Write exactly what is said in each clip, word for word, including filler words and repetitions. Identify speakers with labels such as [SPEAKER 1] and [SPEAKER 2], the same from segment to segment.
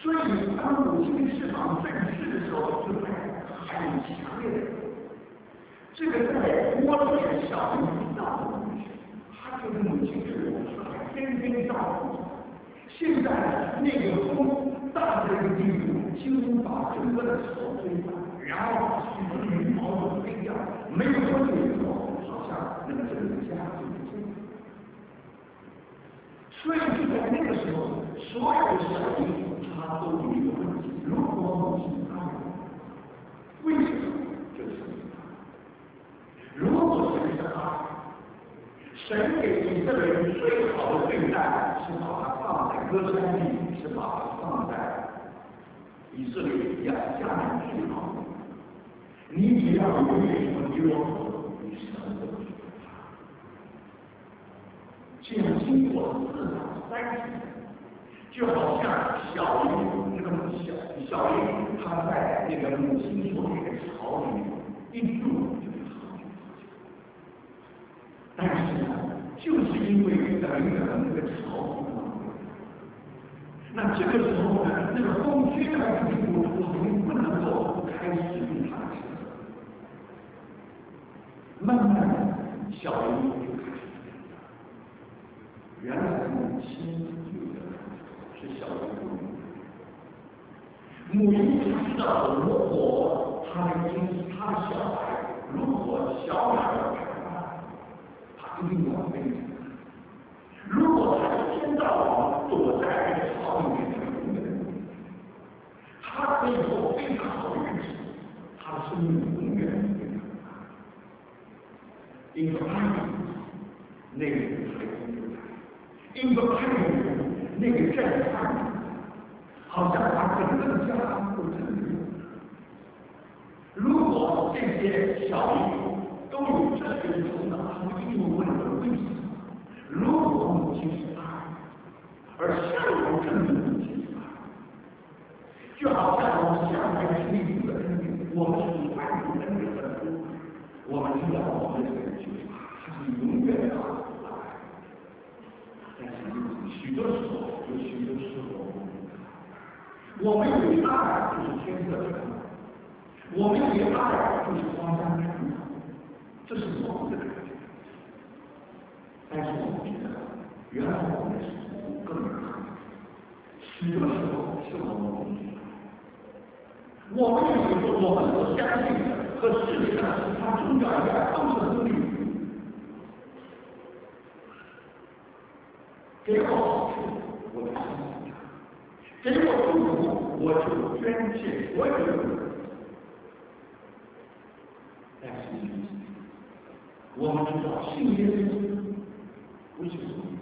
[SPEAKER 1] 所以当母亲释放正式的时候，就很很强烈的。这个在窝里面小孩不到的东西，他觉得母亲对我说还天天照顾。现在那个风大的一个地步，几乎把整个的草吹翻，然后把许多的羽毛都飞掉，没有多久以后，好像那个整个家就不见了。所以就在那个时候，所有的小孩他都有一个问题：如果母亲爱我，为什么就是如果神是爱，神给以色列人最好的对待是把他放在歌山地，是把他放在以色列亚迦南地上。你只要有点什么离我口，你什么都不怕。这样经过四到三十年，就好像小鱼那个小小鱼，它在那个母亲所给的巢里面一住就是好久好久。但是呢，就是因为等于的那个巢不能回来，那这个时候呢，那个风吹到地步，我们不能够开始用它的身子。慢慢的，小鱼就开始长大。原来母亲有的是小鱼不明白，母亲她知道，如果她的经她的小孩，如果小鸟要开发，她一定要飞起来。如果他一天到晚躲在这个巢里面，他永远不明白。他可以过非常好的日子，他的生命永远不会长大。因为爱那个孩子就来，因为爱那个震撼，好像把整个家都震撼。如果这些小鱼都有这个头脑，他们一定会问我为什么？如果母亲是爱，而下游证明母亲是爱，就好像我们下面是立主的恩典，我们是以爱主恩典的福，我们知道我们这个人就是爱，他是永远的爱。但是许多时候，有许多时候我们以为爱就是天色长，我们以为爱就是花香长，这是我们的感觉。但是我们觉得，原来我们的生活更可能，许多时候是我们不知道。我们以为我们所相信的和世界上其他宗教一样，都是真理。给我好处，我就相信他；给我祝福，我就捐献所有的。但是我们知道，信耶稣。不是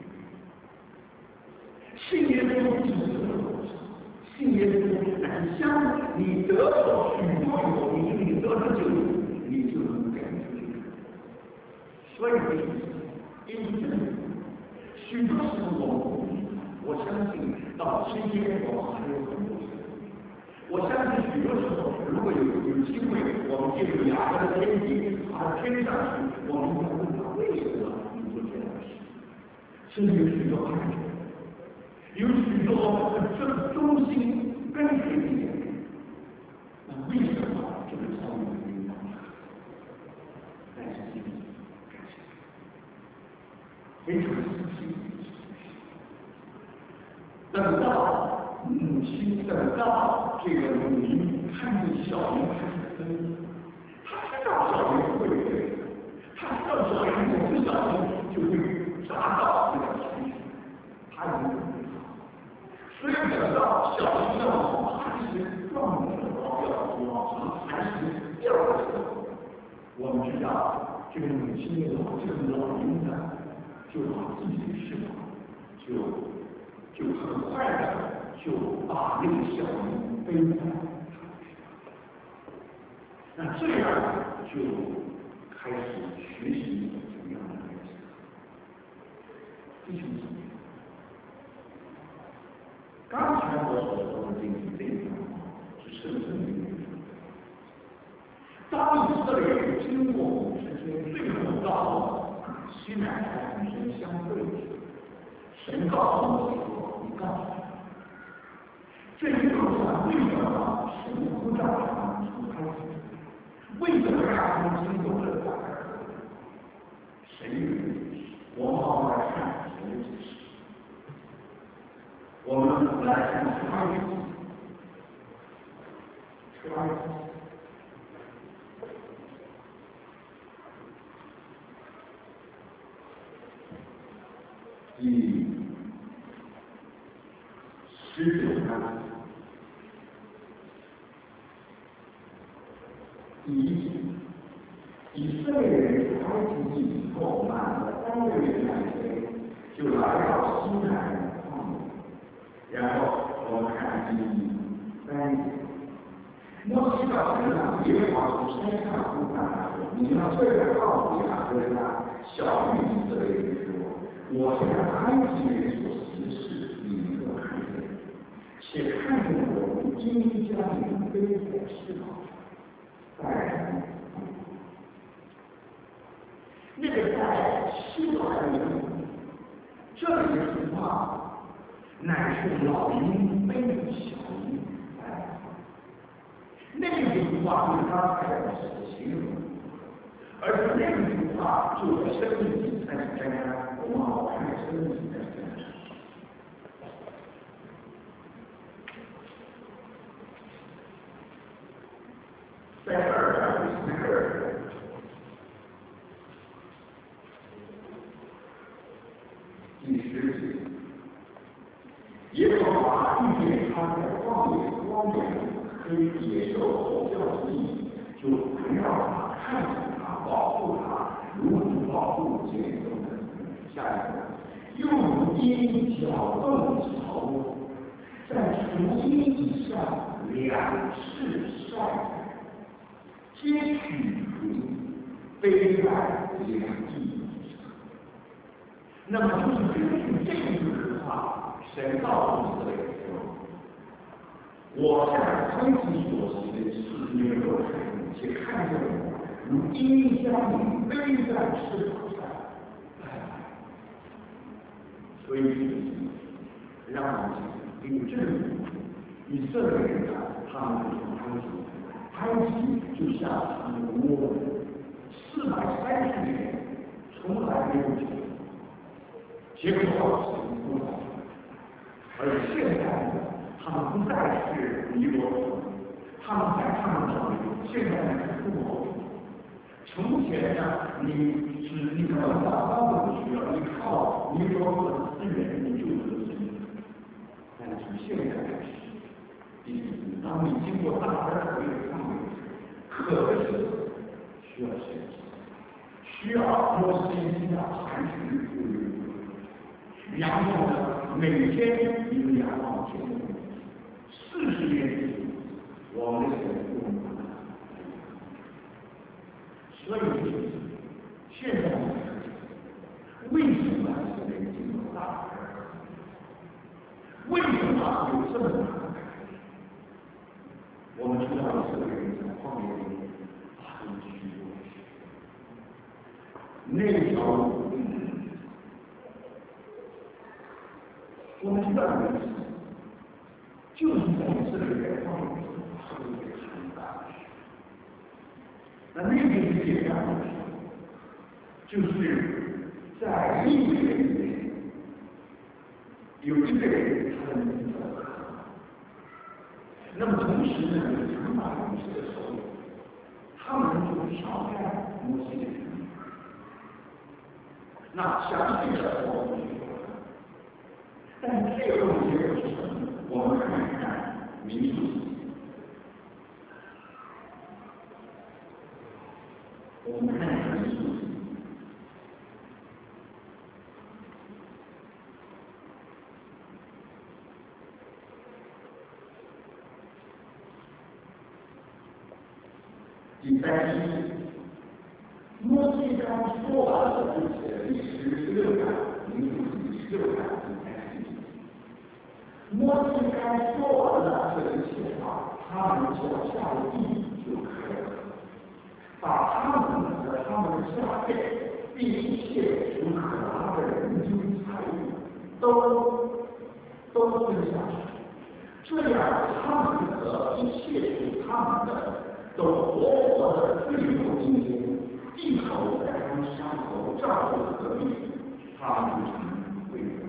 [SPEAKER 1] 信耶稣不是得了，信耶稣乃是相你得了许多以后，你你得了救恩，你就能给出去。所以因此，许多时候我我相信到今天我们还有很多事。我相信许多时候，如果有有机会，我们进入亚伯的天地，而天上去，我们要问他为什么你做这样的事。甚至有许多爱人，有许多这忠心跟随的人，那为什么这个遭遇会影响他？但是今天感谢非常仔细，等到母亲，等到这个母亲看见小鱼开始飞，他知道小鱼会飞，他知道小鱼每次小鱼就会。达到这个程序，他有准备好，所以等到小鱼要往海里撞的时候，要往海里掉的时候，我们知道这个母亲老这个老鹰呢，就把自己的翅膀，就就很快的就把那个小鱼飞在海上，那这样就开始学习怎么样的。弟兄姊妹，刚才我所说的这一这一段是圣经里面说的。当以色列人经过五十天，最后到西乃山与神相对时，神告诉我说：“你告诉他， 这一路上为什么神不让他们出埃及？为什么让他们经过这个？谁有解释？我们好好来看谁的解释。我们来看出埃及，出埃及。第十九章第一节，以色列人出埃及地以后，满了三个月来回，就来到西南旷野。然后我们看第三节，摩西到山上，耶和华从山上呼唤他说：“你要这样告诉亚伯拉，小谕以色列人说。我向埃及人所行的事，你们都看见，且看见我如今将你们背在翅膀上，在那个在翅膀上的这里的情况，乃是老鹰背着小鹰在那个情况是刚才的所形容，而且那个情况就是生命体在沾染。我们好看生命在身上，在这儿讲第二个，第十节，耶和华遇见他在旷野荒野跟野兽吼叫之地，就围绕他，看着他，保护他，如同保护见中的。下一个，又如鹰搅动巢，在雏鹰以上两翅晒着，皆取背在两翼上。那么就是根据这一句话，神告诉以色列人说：“我向埃及所行的事，你们都看见，且看见我如鹰将你背在翅膀上。”所以，让我们领证以色列人啊，他们从埃及，埃及就像他们的窝，四百三十年从来没有解决，结果神不来，而现在呢，他们不再是尼罗河，他们在他们手里，现在是不好。从前呢，你只你靠大方的需要，你靠尼罗河的资源，你就得生存。但是现在开始，第四，当你经过大河水的上面，渴的时候需要神迹，需要摩西要采取然后呢，每天一个仰望天空，四十年之后，我们的神不能把它。所以，现在为什么是人经过大海？为什么有这么大的海？我们知道以色列人在旷野里很虚弱，那条路，我们知道的意思，就是在以色列人旷野里特别很大。那那个是简单的，就是在一个人里面有一个人他的名字，那么同时呢，有长马勇士的手里，他们就挑战摩西的权利。那详细的我们去说，但是这个东西是什么？我们看一看民数。我们看看民数，第三期，摩西刚说完了这些第十六章，民数第十六章第三期，摩西刚说完了这一切话，他们脚下的地就开了。把他们和他们下辈并一切属可拿的人均财物都都分下去，这样一切属他们的，都活活的坠入阴间，地口在他们伤口照着何必，他们就成为人。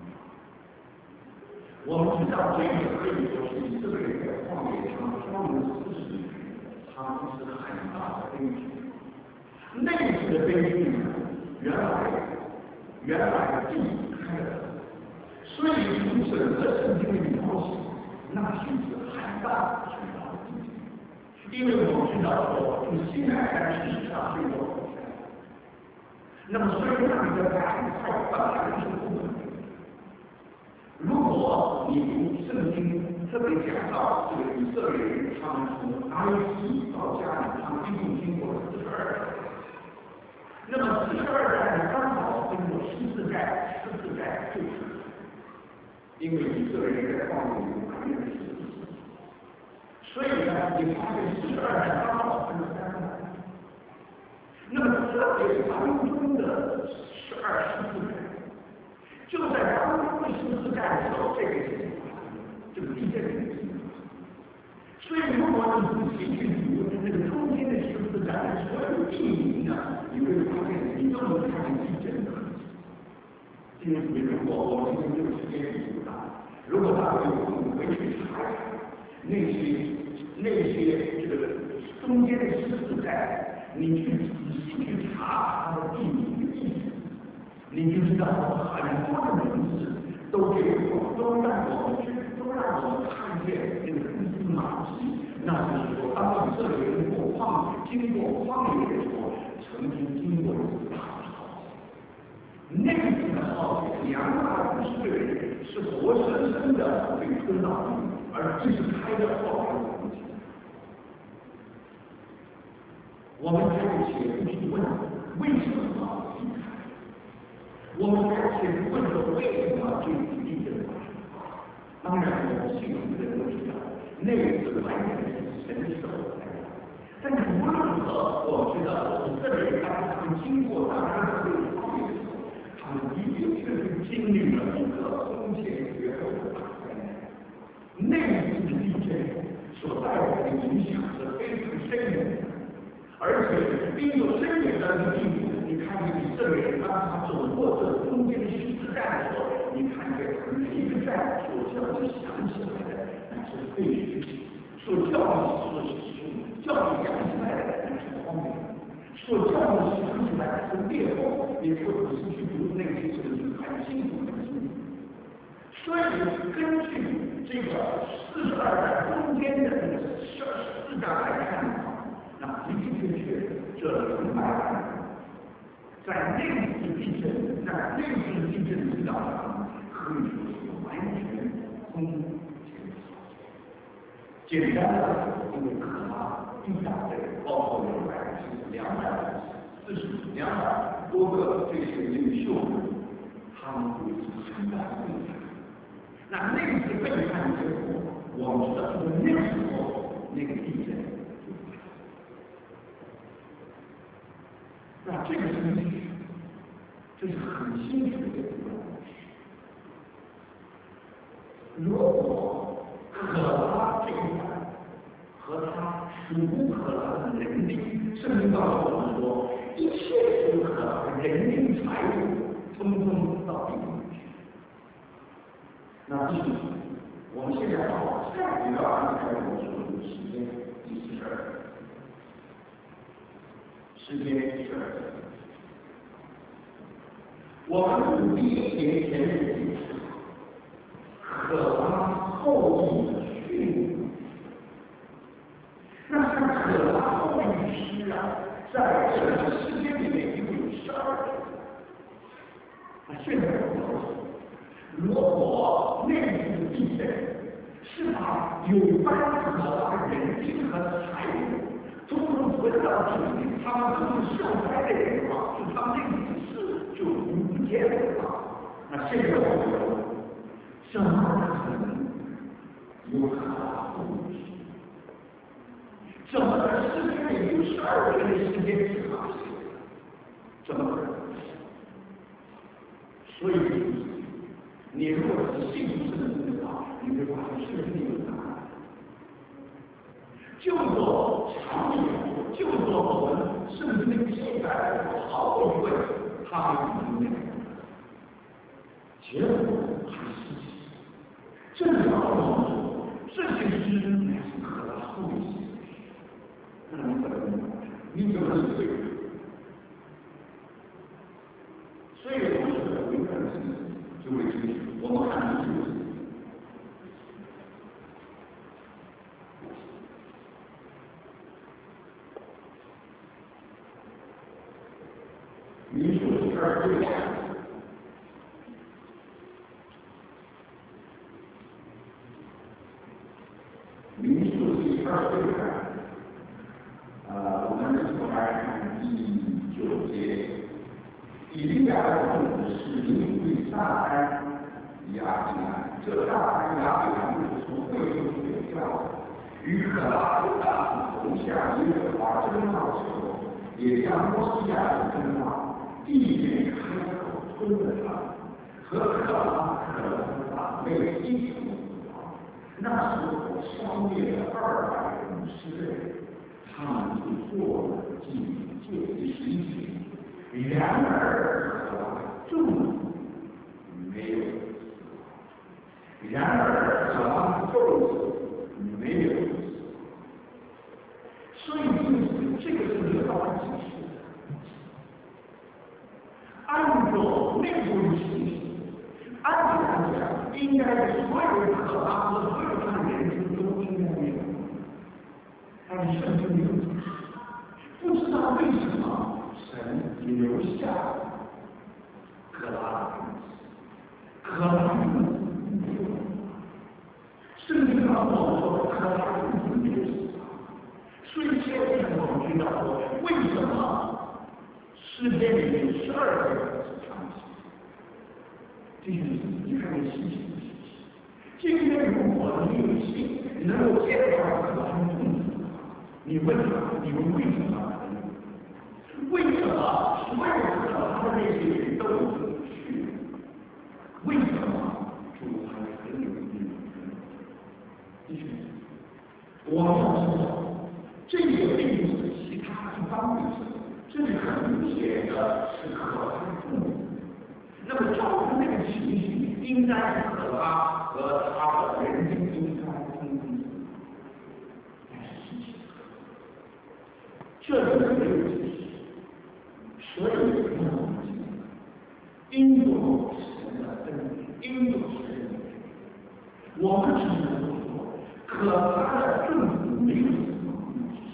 [SPEAKER 1] 我们知道这个可以说是以色列人在旷野上漂流四十年，他们是很大的悲剧。那次的悲剧呢，原来原来地开了。所以从整个圣经的描写，那是一个很大很大的地震。因为我们知道说，从西奈山事实上是一个火山。那么虽然那个板块本来是不稳定的，如果你读圣经特别讲到这个以色列人，他们从埃及到迦南，他们一共经过了四十二代。那么四十二代呢，刚好分作十四代，十四代最长。因为以色列人在旷野里埋怨十四次，所以呢，你发现四十二代刚好分了三代。那么这里当中的十二十四代，就在当中的十四代的时候，这个事情发生了，这个地震的事情。所以如果你仔细去读那个中间的十四代的所有地名呢，你会发现你都能看见地震的痕迹。今天如果我们今天没有时间去读它，如果大家有空回去查一查那些那些这个中间的十四代，你去仔细去查它的地名的意思，你就知道很多的名字都给我都让我们去都让我们看见这个蛛丝马迹，那就是说，当以色列人过旷野经过旷野的时候，曾经经过一次大潮。那次的浩劫，两百五十个人是活生生的被吞到地，而这是开的后来的东西。我们还有且不去问为什么要离开，我们还且不问说为什么这次地震发生。当然，我们信徒的人都知道，那次完全是神手的来的。但是无论如何，我们知道以色列人当他们经过大家的旷野的时候，他们一定确实经历了一个空前绝后的大灾难。那一次地震所带来的影响是非常深远的，而且并有深远的地步。你看见以色列人当他走过这中间的十字站的时候，你看见每一个站所叫你想起来的那是废墟，所叫你所叫你想起来的那是荒凉。所叫你想起来是裂缝，你说仔细去读那些圣经，很清楚很清楚。所以根据这个四十二代中间的这个十四代来看的话，那的的确确这两百万人，在那次地震，在那次地震的领导上，可以说是完全空前。简单的说，因为可拉一大堆，包括两百两百四十两百多个这些领袖们，他们有一次很大的背叛。那那次背叛之后，我们知道就是那时候那个地震就发生。那这个是历史，这是很清楚的一个故事。如果可拉这一代和他属不可拉的能力，圣经告诉我们说，一切属可拉的人力财物，通通到地狱去。那第一，我们现在往下也要安排我们所有的时间，第四十二时间第十二我们从第一节前面解释，可拉后裔的训。那像可拉后裔诗啊，在整个世界里面一共有十二种。那现在我们说，如果那次地震是把有关可拉人力和财物通通回到这里，他们都是受灾的人的话，就他们那个事就不见了话，那现在我们说，怎么可能有可拉后裔？怎么在世界里有十二人的时间是发生？怎么可能？所以，你如果是信圣经的话，你会发现圣经有答案。 就做长远，就做我们圣经的记载，好多一位他们里面，结果还是这两个说这些诗乃是可拉后写，那你怎么你怎么是对的？所以我觉得我们看的是就会清楚，我们看的是。民主第二对，民主第二对看，呃，我们从来看第九节，以利亚的种子是因为大山亚比兰，这大山亚比兰是从会中学教，与可拉的大子同下耶和华争闹时候，也将摩西亚的争闹。地面开口吞了他，和可拉可拉为一同死亡。那时候消灭了二百五十人，他们就做了警戒的事情。然而可拉众没有死亡，然而可拉众没有死亡。所以因此这个是得到了解释。按照内部的信息，按理来讲，应该所有可拉和所有他的人生都应该没有，但是圣经没有解释，不知道为什么神留下可拉的名字，可拉的名字没有，圣经告诉我们说可拉的名字没有死亡，所以现在我们知道说为什么。诗篇里面十二个是长期，这就是一个人心情的事情。今天如果你有心能够见到可拉的名字，你问他，你们为什么？为什么所有可拉的那些人都有去？为什么主还很有意义？弟兄，我们要知道，这个并不是其他一方面。这是很明显的，是可拉的父母。那么照顾这个情形，应该是可拉和他的人生应该经历。但是事情，这是没有解释，所以不能理解。因有神的恩典，因有神的恩典，我们只能说，可拉的政府没有什么问题。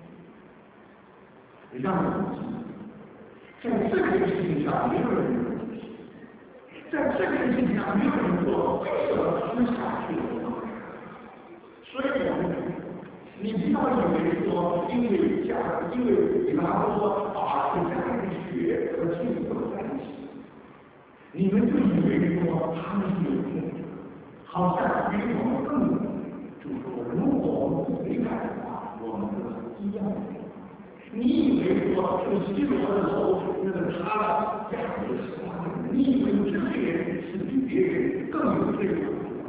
[SPEAKER 1] 让我们记得，在这个事情上没有人有问题，在这个事情上没有人说为什么吃下去了。所以我们你不要以为说因为家因为比方说把人家的血和性都在一起，你们就以为说他们是有病的，好像比我们更就是说如果我们不悔改的话，我们是一样的。你以为说这个西罗的手那个他的价值是什么？你以为这些人是比别人更有这个？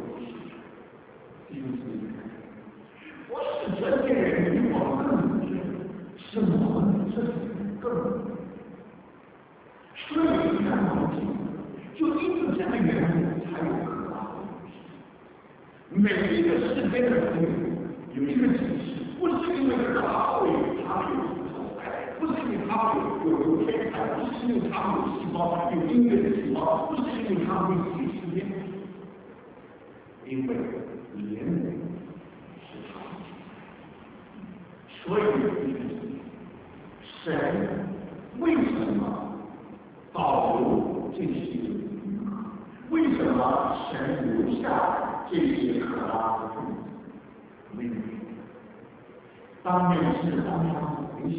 [SPEAKER 1] 我是这些人比我们更有这个，是我们这些人更有。所以你看我们就因为这个原因才有可拉的东西。每一个世界的人有一个解释，不是因为可拉会他有。不是因为他们有有天才，不是因为他们有细胞，有音乐的细胞，不是因为他们会记时间，因为人是他们，所以神为什么保留这些？为什么神留下这些可拉的种子？为什么？当面是当他们危险。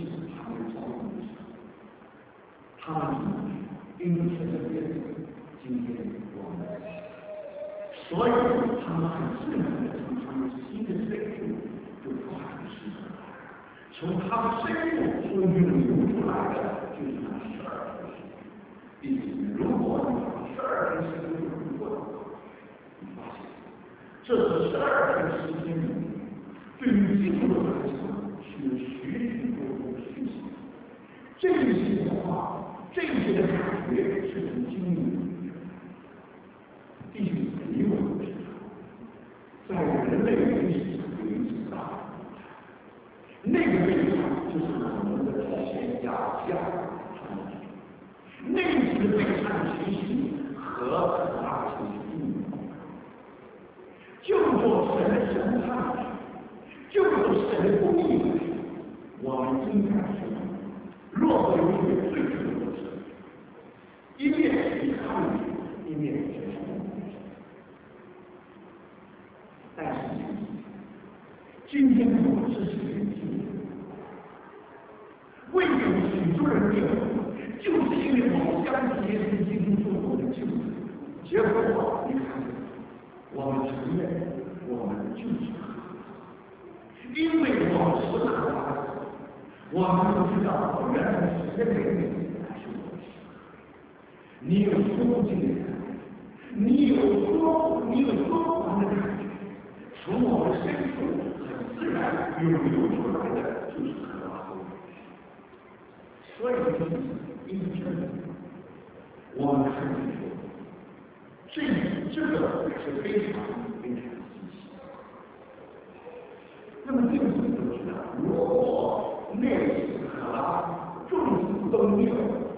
[SPEAKER 1] 他们因此的变今天我们，所以他们很自然的从他们新的深处就发出诗歌来，从他们深处所涌流出来的就是那十二分诗。因此，如果你把十二分诗歌读过的话，你发现这是十二分诗篇里面对于经文来讲是有许许多多的讯息，这些的话，这些的感觉是从经历里面弟兄姊妹们知道，在人类历史上有一次大那个背叛就是我们的前亚夏传统，那一次的背叛情形和可拉情形，就做神的审判，就做神的公义，我们应该是若不有一个最重要的事，一面是抗拒，一面是承认。但是今天我们是谁的经历？为什么许多人认为，就是因为我们相信耶稣基督做我的救主，结果你看，我们承认我们就是因为我们是可拉的，我们都知道原来是认为还是我是。你有说不尽的感觉，你有说你有说不完的感觉，从我们深处很自然涌流出来的就是可拉的。所以因此，我们看见说，这这个是非常非常积极。那么这个你都知道，如果那次可拉众子都没有，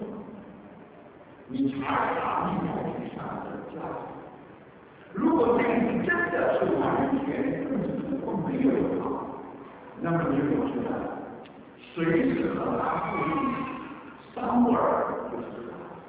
[SPEAKER 1] 你查查历代史上的家谱，如果那次真的是完全众子都没有的话，那么你就知道，谁是可拉父裔，撒母耳就是可拉。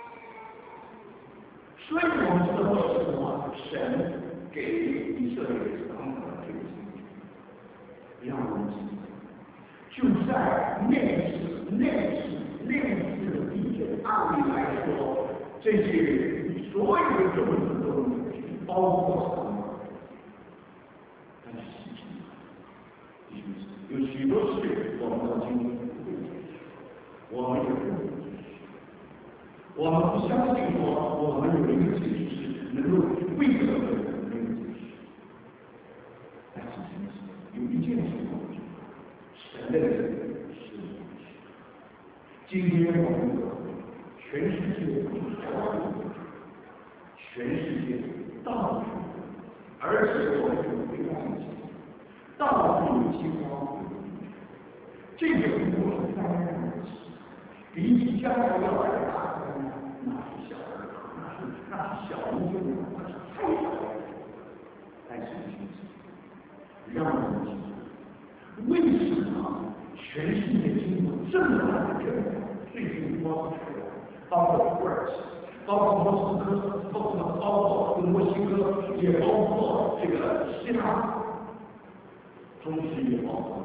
[SPEAKER 1] 所以我们知道为什么神给以色列人当了这个经历，让我们记得，就在那次、那次、那次的地震，按理来说，这些所有的种子都包括撒母耳，但是细节，有许多事我们到今天不会解释，我们也不会解释。我们不相信说我们有一个解释是能够为什么没有解释，但是有一件事我们知道，神的人是无知。今天我们全世界不是台湾人，全世界到处，而且我们有非常清楚，到处有饥荒，这个如果是灾难，比起将来要来的大灾难，那是小儿科，那是那是小巫见大巫，那是太小了。但是让我们记住，为什么全世界经过这么大的震撼，最近光是台湾，包括土耳其，包括莫斯科，包括包括墨西哥，也包括这个希腊，同时也包括。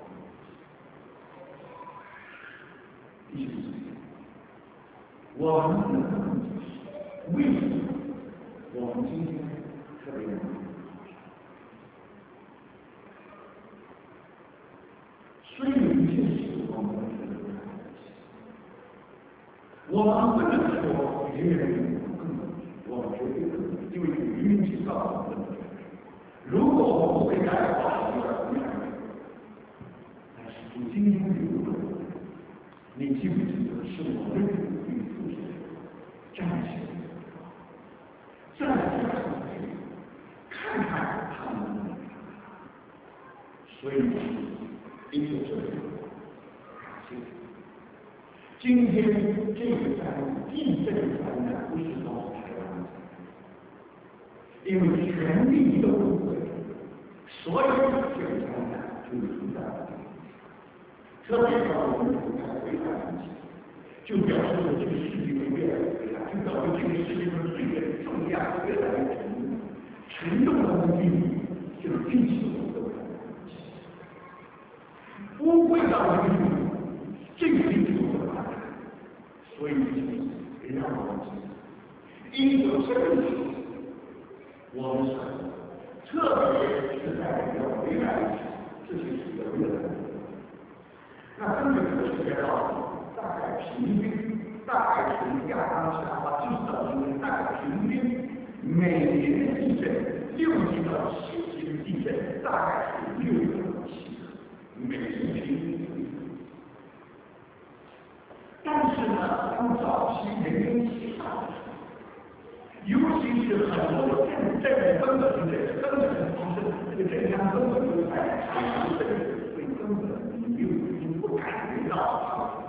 [SPEAKER 1] 弟兄姊妹，我们能不能解释为什么我们今天特别能？所以有一件事我们不能看得起，我们不能说别人更能，我们绝对不能，因为有运气告诉我们的。如果我们会带好一点不然，但是从今天有的。你记不记得是我们与父神站起来，站起来看看他们的，所以因为这个感谢。今天这个灾难，地震灾难不是告诉台湾，因为全地都不会，所有的这个灾难就存在了。特别是我们不看危害问题，就表示了这个世界会越来越危害，就表示这个世界的罪的重量越来越沉重。沉重的问题就是地球的问题，污秽到了地球，这个地球的问题，所以别让我们记得，因着这个事，我们是特别是在要危害问题，这些是要越来越。那根据科学道理，大概平均，大概从亚当夏娃一直到今天，大概平均每年的地震，六级到七级的地震，大概是六个。 其人员起上的时候，尤其是很多政政根本的根本的方式，这个政商根本就在产生政治，所以根本你就已经不感觉到它。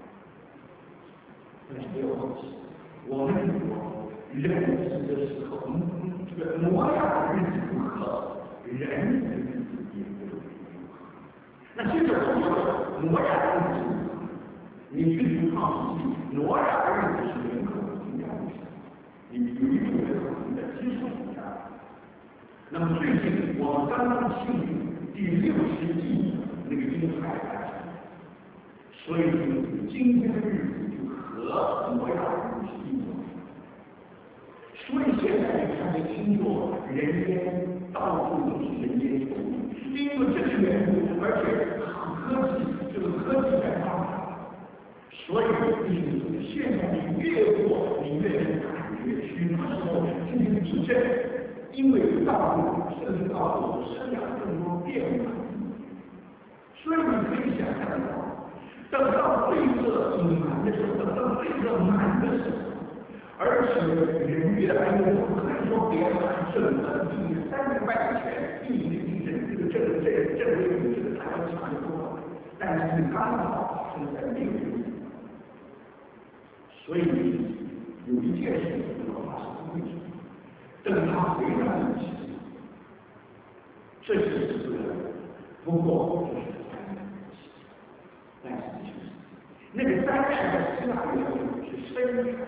[SPEAKER 1] 但是不要忘记，我们说人死的时候，嗯，这个挪亚的日子如何，人的日子也不如何。那现在我说挪亚的日子如何？你去读创世纪，挪亚的日子是人口增加的时候，你有一种人口的基础增加。那么最近我们刚刚庆祝第六十亿那个婴孩诞生，所以今天的日子就和挪亚的日子是一模一样。所以现在你看这星座，人间到处都是人间有物，因为这个缘故，而且科技这个科技在发展。所以，你现在你越过，你越能感觉许多时候这些地震，因为道路甚至告诉我生养更多变化。所以你可以想象到，等到罪恶隐瞒的时候，等到罪恶满的时候，而且人越来越多，可以说别看整个地三百万年前地理地震，这个这个这个这个这个还要强得多，但是刚好是在那个地方。所以有一件事不能发生为什么？等他回来的时候，这就是对的。不过这是灾难，但是就是那个灾难的下面是生产。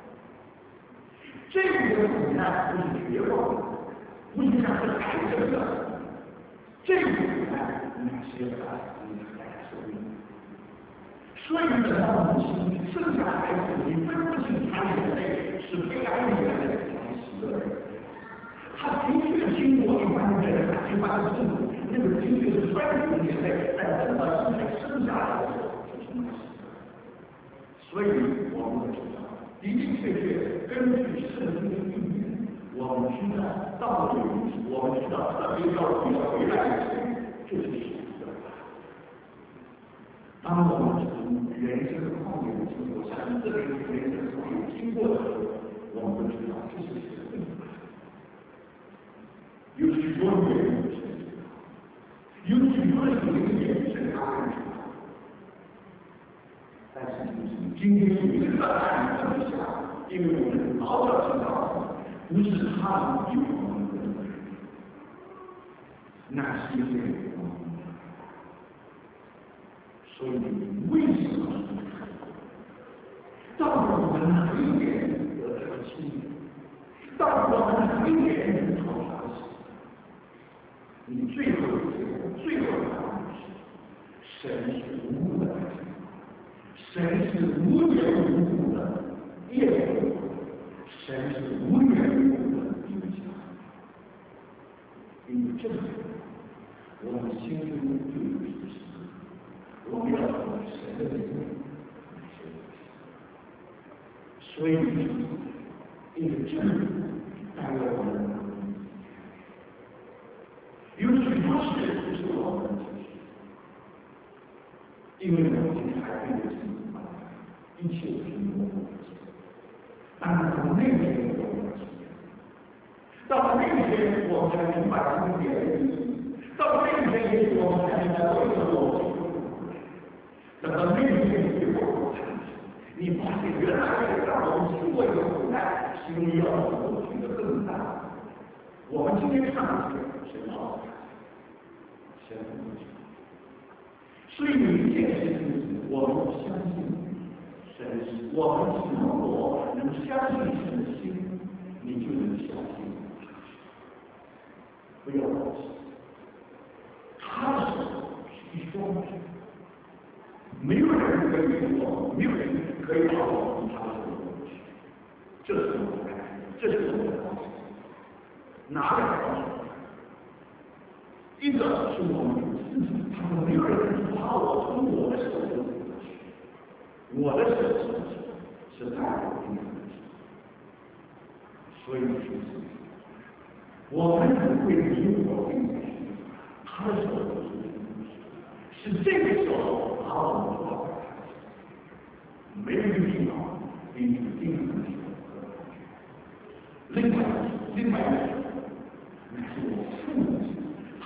[SPEAKER 1] 这个苦难不是绝望的，不是像是癌症的，这个苦难那些人你来受益。所以等到母亲生下孩子，你分不清他眼泪是悲哀的眼泪还是喜乐的眼泪。他的确经过一般的人一般的痛苦，那个的确是酸痛的眼泪，但等到现在生下来的时候，就是那喜乐。所以我们知道，的的确确根据圣经的意义，我们知道到了有一天，我们知道特别要要回来的时候，就是喜乐。当我们从人生旷野的经过，像这个人生旷野经过的时候，我们就知道这是什么。有许多人有许多人也是他们知道，但是今天有一个大的分享，因为我们老早知道，不是他们有我们的，那是因为我们。所以为什么到了我们哪一点得这个清楚？到了我们哪一点能讨啥喜？你最后结果，最后的答案是：神是无物的，神是无缘无故的业果，神是无缘无故的影响。因为这个，我们心中就有信心。我们要从神的灵来学习，所以一个真理带给我们有许多事不是我们的，因为我们今天还没有经历到，一切都是模糊的。但是从那天我们体验，到了那天我们才明白经典的意义，到了那天也许我们才明白为什么我们。等到那一天你回过头，你发现原来让我们经过一个苦难，是因为要我们觉得更大。我们今天上去谁老谁不知道。所以有一件事情，我们相信神是，我们如果能相信神的心，你就能相信不要忘记，他的手是一双手。没有人可以说，没有人可以把我们他的过去，这是我们的，这是我们的方式。哪两个方式？一个是我们自己，他说没有人把我从我的手中过去，我的手是带我的手，所以说，我们不会离我并不是他的手是这个手。把我们做到没有一个地方比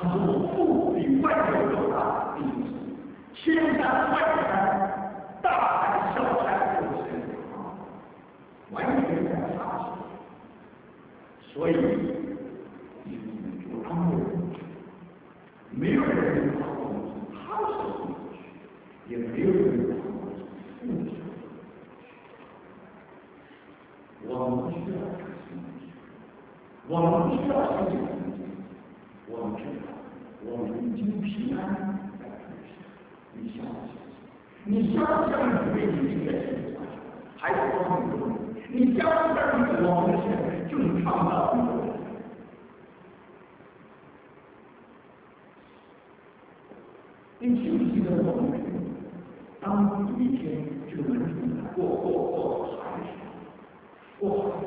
[SPEAKER 1] 他说我父比万有都大，千山万山，大海小海都是完全在他手。所以，有他们没有人能逃过他的手里去，也没有人能逃过父的手里。我们不需要感谢，我们不需要谢谢，我们知道，我们已经平安在主上。你相信？你相不相信为你应该信下去？还是说你你相不相信我们的神就能创造宇宙？你记不记得我们当有一天这个门徒过过过海的时候？过海，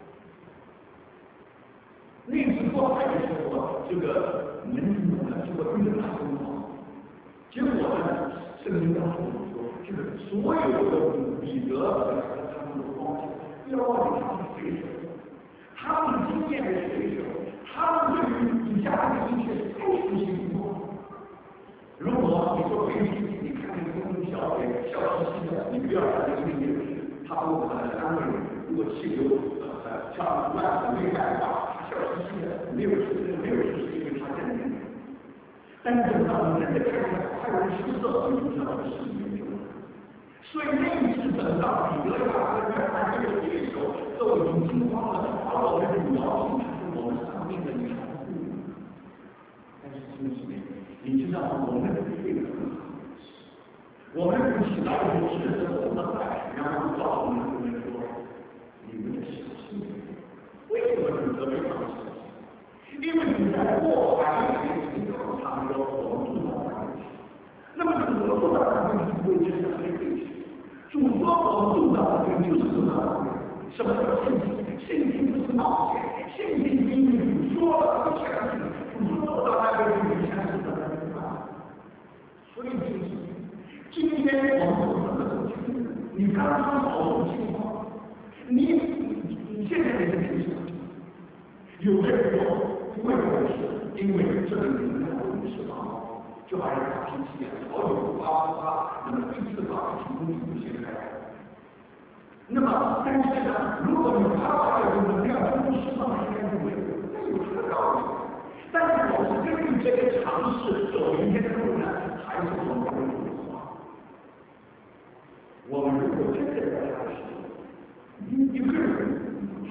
[SPEAKER 1] 那次过海的时候，这个门徒呢，这个遇到大风暴，结果呢，圣经当中说，这个所有的彼得和他们的光景，要问他们水手，他们经验的水手，他们对于以下的一切太熟悉不过。如果你说飞机，你看那个空中小姐笑嘻嘻的，你不要把这个命令他不可能安慰你。如果气流呃像万很厉害的话，他笑嘻嘻的，没有事，没有事，是因为他认定。但是等到人的看来，快人失色，你就知道这是严重的。所以那一次等到彼得亚和约翰这个对手都已经惊慌了，把我们的羽毛形成我们生命的一场护但是弟兄姊妹，你知道我们的这个很好。我们不起到一种是我们的爱，然后告诉我们我们说，你们的小心。为什么彼得非常小心？因为你在过海里面，你告诉他们说我们住到哪里去？那么主说住到哪里去，会真的会对去。主说我们住到哪里就是住到哪里。什么叫信心？信心不是冒险，信心因为主说了不相信，主说到那边去，你相信的那句话。所以就是。今天我们怎么走去？你刚刚好的情况，你你现在的情况，有的人说不会回事，因为这个人在我们身上，就好像发脾气一样，好久不发不发，那么一次发脾气功力就先开。那么，但是呢，如果你发发的能量不释放应该是没有，那有这个道理。但是我是根据这个尝试走明天的路呢，还是我们会有。我们如果真的在他的时候，一一个人不是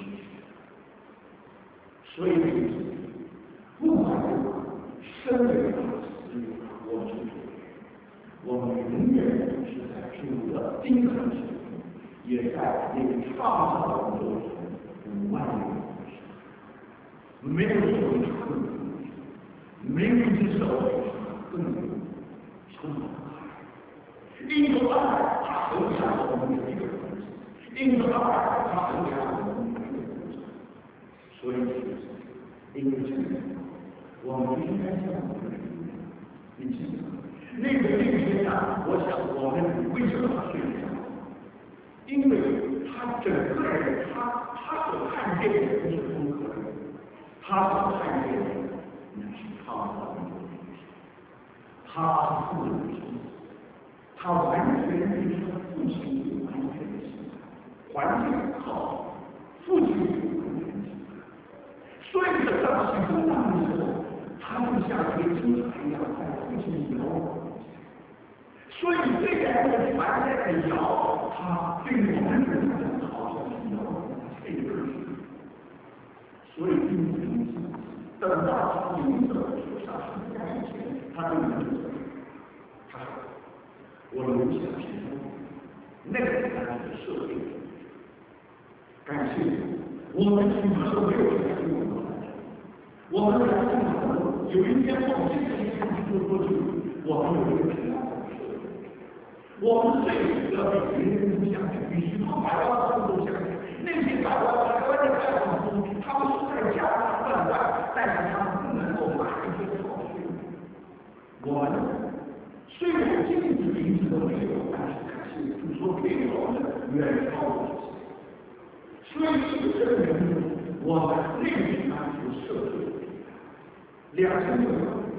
[SPEAKER 1] 所以不管如何，生为他死于我们我们永远是在主的精神上，也在那个创造宇宙中万有的时候，没有什么困难，没有一只手更充满爱，因为爱。衡量我们的一个东西，因为爱它衡量我们的一个东西，所以因为这个，我们应该向我们的你记得那个那天呢？我想我们为什么要睡觉？因为他整个人，他他所看见的不是风格，他所看见的那是创造的东西，他是父的生。他完全与他父亲有完全的相反，环境好，父亲有完全的相反。所以等到起风浪的时候，他就像一个金船一样在父亲摇晃。所以虽然这个船在摇，他对我们人来好像是摇这个事。所以并不理解，等到他领走的时候，上升在以前，他就领走，他说。我留下什么？那个才是设定。感谢我们许多都没有感谢我们来。我们来这么有一天我们这个一看就过去，我们有一个平安的设定。我们最得比别人不相信，比许多百万人都相信。那些百万台湾的百万富翁，他们是在家常万万，但是他们不能够买一些好处。我们。虽然经济名字都没有，但是可是主说给我们远超我们。所以这个人，我们内心安就设置两千六，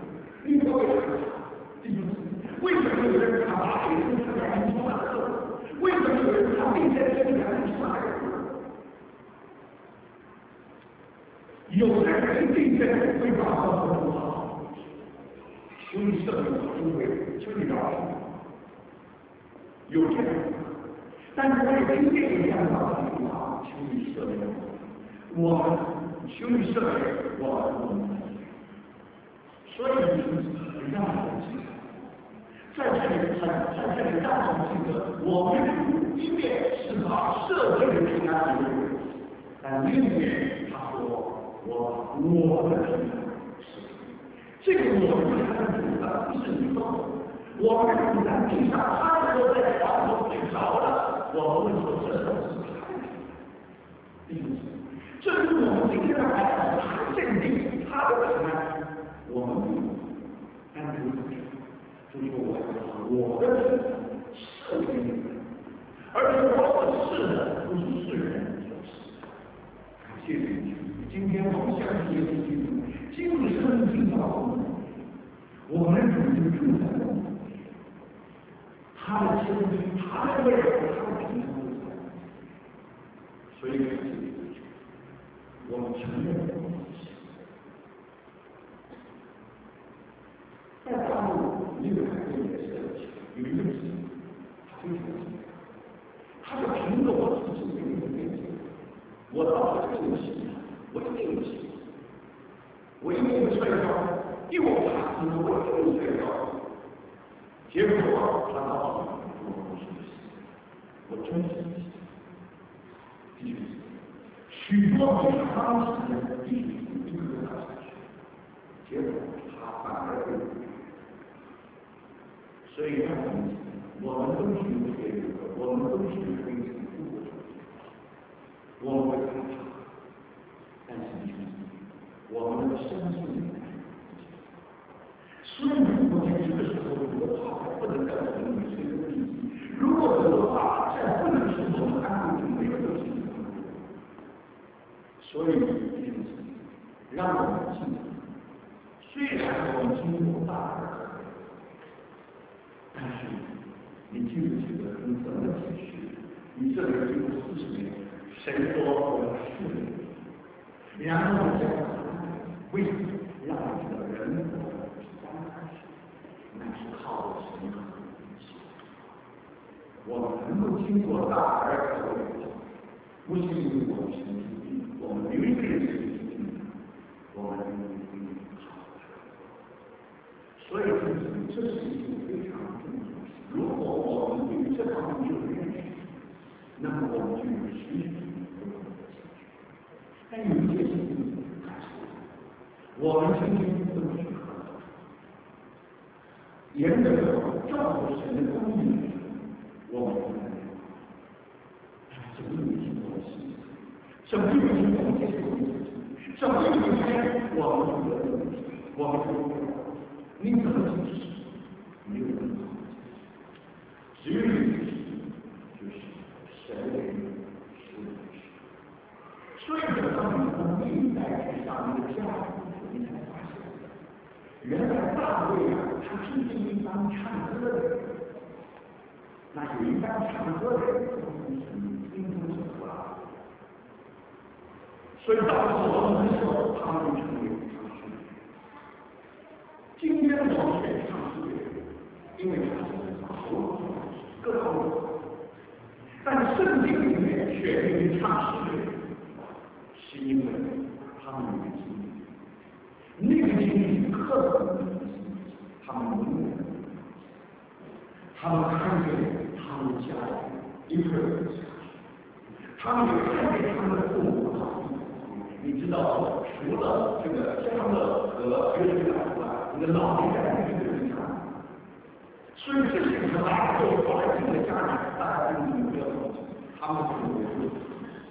[SPEAKER 1] 你不会看为什么有人看八点钟他两点钟上课？为什么有人看明天这两点钟上课？有的人今天会感到很好，修理社会因为修理老师有这样，但是我也今天也讲到很好，修理社会，我们修理社会，我们。所以，让我们记得，在这里，在在这里让我们记得，我们一面是把社会的平安为问题，但另一面他说我我的平安是这个我们平安的主的不是你说的，我们平安地上他说在床头睡着了，我们会说这都是他的平安，这是我们今天的孩子，他认定他的平安。我们但主就是我我的是给你的，而且我所是的不是世人所是的。感谢主，今天我们相信耶稣基督，基督的生命到我们，我们主就住在我们里面，他的生命，他的温柔，他的平安都在。所以感谢主，我们承认我们的信。在大陆这个孩子也是有一个事，他非常清楚，他就凭着我自己有一个面子，我到了这个戏，我一定行，我一定会摔跤，因为我怕死，我一定摔跤。结果他告诉我，我不是戏，我真是戏，必须许多非常当时的必须一个个打下去，结果他反而被。所以让我们，我们都是有血有肉，我们都是有非常富的，我们会害怕，但是我们要相信。所以，如果在这个时候得怕，不能告诉你们这个问题。如果得怕，在不能使我们安慰就没有东西。所以，让我们记得，虽然我们经过大的。但是，你记不记得你怎么解释？你这里经过四十年，谁说我要是你？然后你再看，为什么让你的人活得平安下去？那是靠着神和运气。我们能够经过大而可畏，不是因为我们神经病，我们明明是神经病，我们明明好。所以，这是一件非常重要的事。如果我们对这方面有认识，那么我们就有许许多多的解决。但有一件事情还是，我们今天都是合的，沿着照顾神的公义，我们不能怎么有一种心？怎么有一种接受问题？怎么有一天我们有了问题，我们说你怎么解释？没有人能解释，只有一个解释，就是神的是的事。所以等到你从历代之上一个家庭，你才发现，原来大卫啊，他是一帮唱歌的人。那有一帮唱歌的人，听不懂了。所以到了我们的时候，他们就成为唱诗人。今天我们选唱诗人，因为他是口各方面，但圣经里面选民唱诗人，是因为他们有经历，那个经历刻骨铭心，他们永远，他们看见他们家人一个人下去，他们也看见他们的父母好。你知道，除了这个家乐和约瑟以外，你的老年人一个人唱，所以这些人来做环境的家长，大家心里不要忘记，他们是有问题。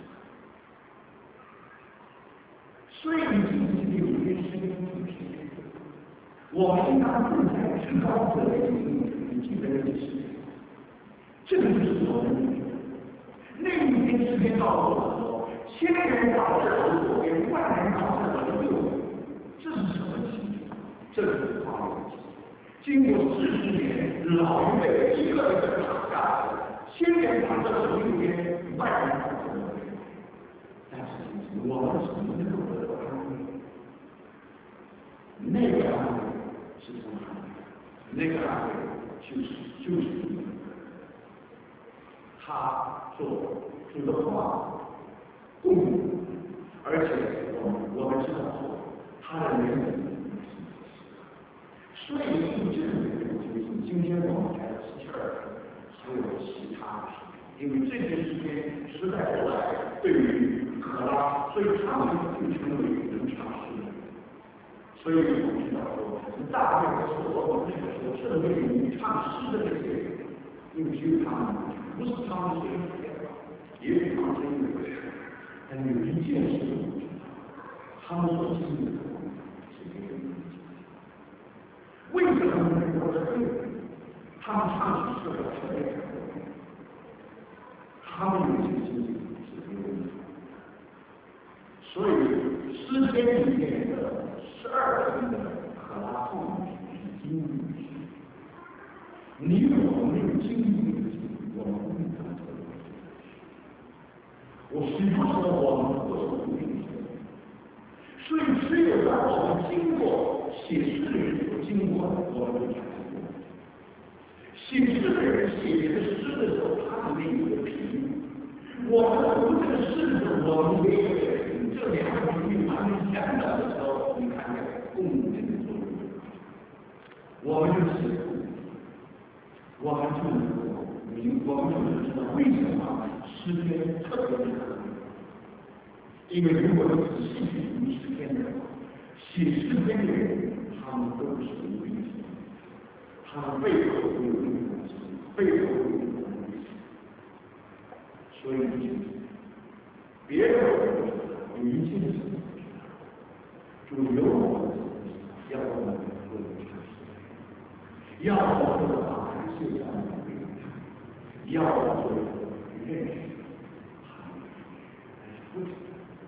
[SPEAKER 1] 所以你自己有一些声音去听，我们应当更在提高责任心，你记得这件事情。这个就是我们的那一天时间到了的时候，千人打在我左边，万人打在我的右边，这是什么情景？这就是跨越。 经过四十年，老一辈一个一个长下来，千年长这手里边，万年长这手里边。但是我们什么能够得到安慰？那个安慰是从哪里来？那个安慰就是就是他所说的话，动物，而且我们我们知道说他的原理。所以就这个就是今天我们才七十二分，还有其他的，因为这些时间实在后来对于可拉，所以他们就成为人常识。所以我们知道说，大部分所我们那个时候社会里唱诗的这些人，因为只有他们不是他们随便的，也许他们真有的事，但有一件事我们知道，他们所经历的是别人的。为什么能够这样？他们唱起社会是非常的，他们有些经历是别人的。所以诗篇里面的十二篇的可拉后语是经历语，你我没有经历的经历，我们不能得到。我许多时候我们或者不明白，所以只有当我们经过写诗的人所经过，我们就产生过。写诗的人写的诗的时候，他的那个频率，我们读这个诗的时候，我们也有这两个频率完全相等的时候，你看见共鸣的作用，我们就写，我们就能够明，我们就能知道为什么诗篇特别的可能。因为如果你仔细去读诗篇的话，写诗篇的人，他们都是无意识，他们背后都有一种背后有一种东西，所以别人有一件事，就由我要我们做的尝试，要我们把感谢上的背后，要我们认识他们，不是。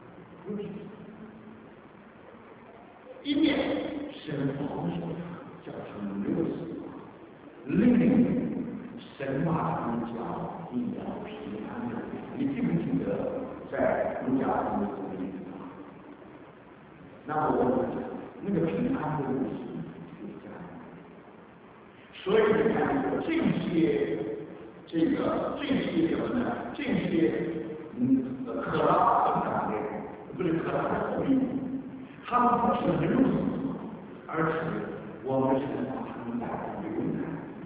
[SPEAKER 1] 一面神保守他，叫他们没有死亡；另一面神把他们叫你要平安的。你记不记得在儒家中的这个例子？那我问你，那个平安的东西是这样。所以你看这些这个这些什么呢？这些嗯可拉等等的。不是可能的后裔，他们不是人死，而是我们是把他们带到牛奶。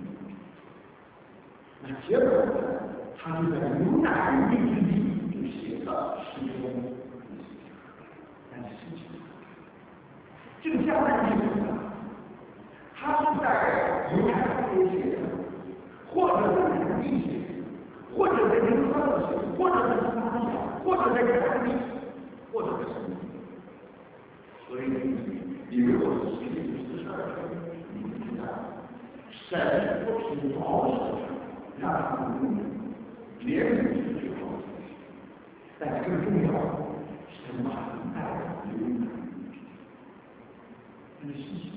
[SPEAKER 1] 那结果呢？他就在牛奶与蜜之地就写了诗篇。但是事情，这个加拿大是什么？他是在牛奶里写的，或者在牛奶里写的，或者在牛奶里写的，或者在其他地方，或者在山里。或者是什么？所以你如果是心里是事儿，你就知道，神不是保守让他们怜悯是最好的，但更重要，神把他们带到流奶这个事情，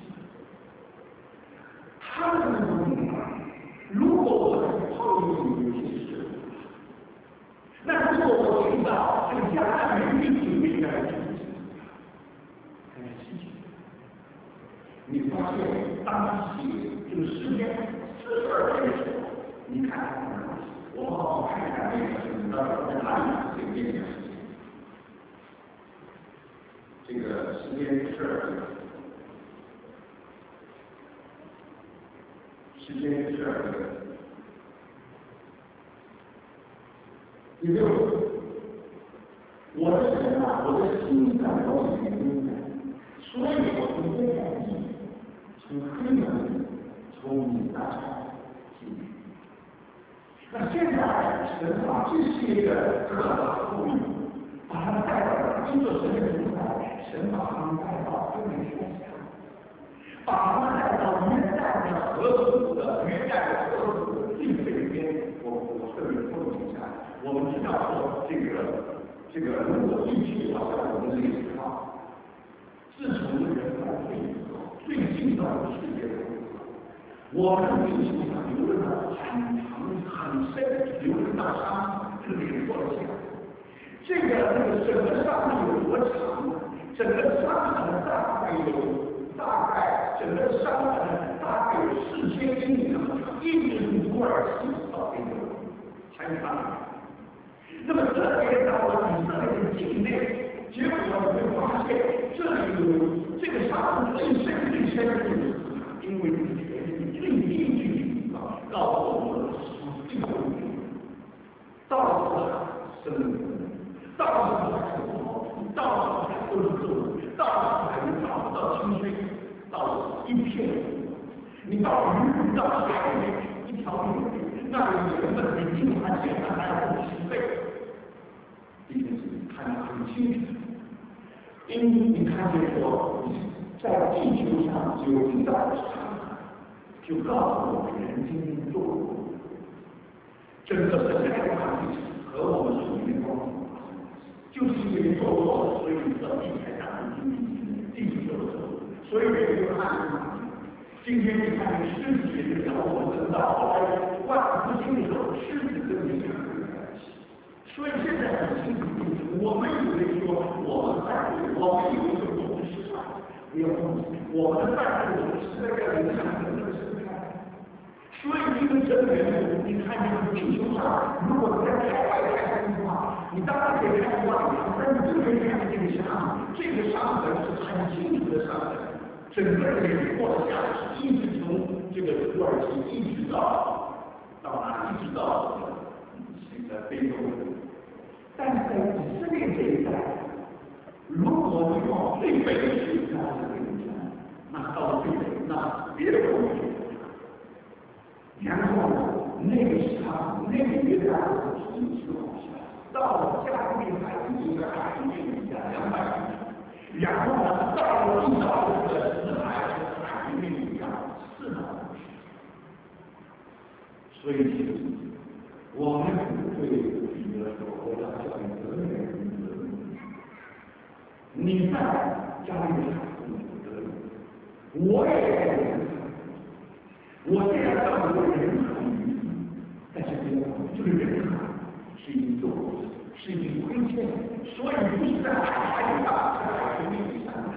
[SPEAKER 1] 他们的能力，如果我在后面有些事，那如果我听到这个加拿大人民应该是很稀奇。你发现当写这个诗篇四十二篇的时候，你看看我们好好看看这个是在哪里写这件事情。这个诗篇四十二篇，诗篇四十二篇，第六。我的神啊，我的心感到你的恩典，所以我从天上地，从黑门，从你那上进去。那现在神把这些个可拉后裔，把他们带到因着神的同在，神把他们带到真理学校，把他们带到原来的河谷的原来的河谷的境界里边。我我特别说明一下，我们知道说这个。这个如果一句话在我们的历史上，自从人犯罪以后，最近到的世界的我们的地球上流了很长很深，流了到沙这里做了下。这个这个整个沙漠有多长呢？整个沙漠大概有大概整个沙漠大概有四千英里那么长，一直从土耳其到非洲，还有哪里？那么这边到了以色列的境内，结果你会发现这里有这个沙漠最深最深的就是因为这个全世界最近距离地方告诉我们是最后一个，到处是生命，到处还是草土，到处还都是动物，到处还能找不到清水，到处一片。你到鱼到海里一条鱼，那里原本比金华简单还要十倍。这件事看得很清楚，因为你看见说，在地球上有一道伤痕，就告诉我们人今天做过，整个生态环境和我们属于光就是因为做过，所以这地才让人地地球走，所以人就看今天你看狮子也是讲我们知道，后来万不兴的时候，狮子跟人类。所以现在很清楚，我们以为说我们犯罪，我们以为说我们是犯，不要忘记，我们的犯罪我们是在这影响人的生态。所以因为这个缘故，你看这个地球上，如果在海外看的话，你当然可以看到两但你就可以看见这个伤，这个伤痕是很清楚的伤痕，整个人过了下来，一直从这个土耳其一直到到哪，一直到现在非洲。但是在以色列这一带，如果你往最北去，那是北疆，那到最北，那别的国家。然后呢，那个时候，那个月亮是一直往下，到了加利海一个海里以下两百米，然后呢，到了一到这个死海的海里以下四百米。所以，我们对彼得说，我要教育责任。你在家里有责任，我也在人我现在讲的人很愚蠢，但是这个人是一种是一种亏欠，所以不是在海里大，在海里面上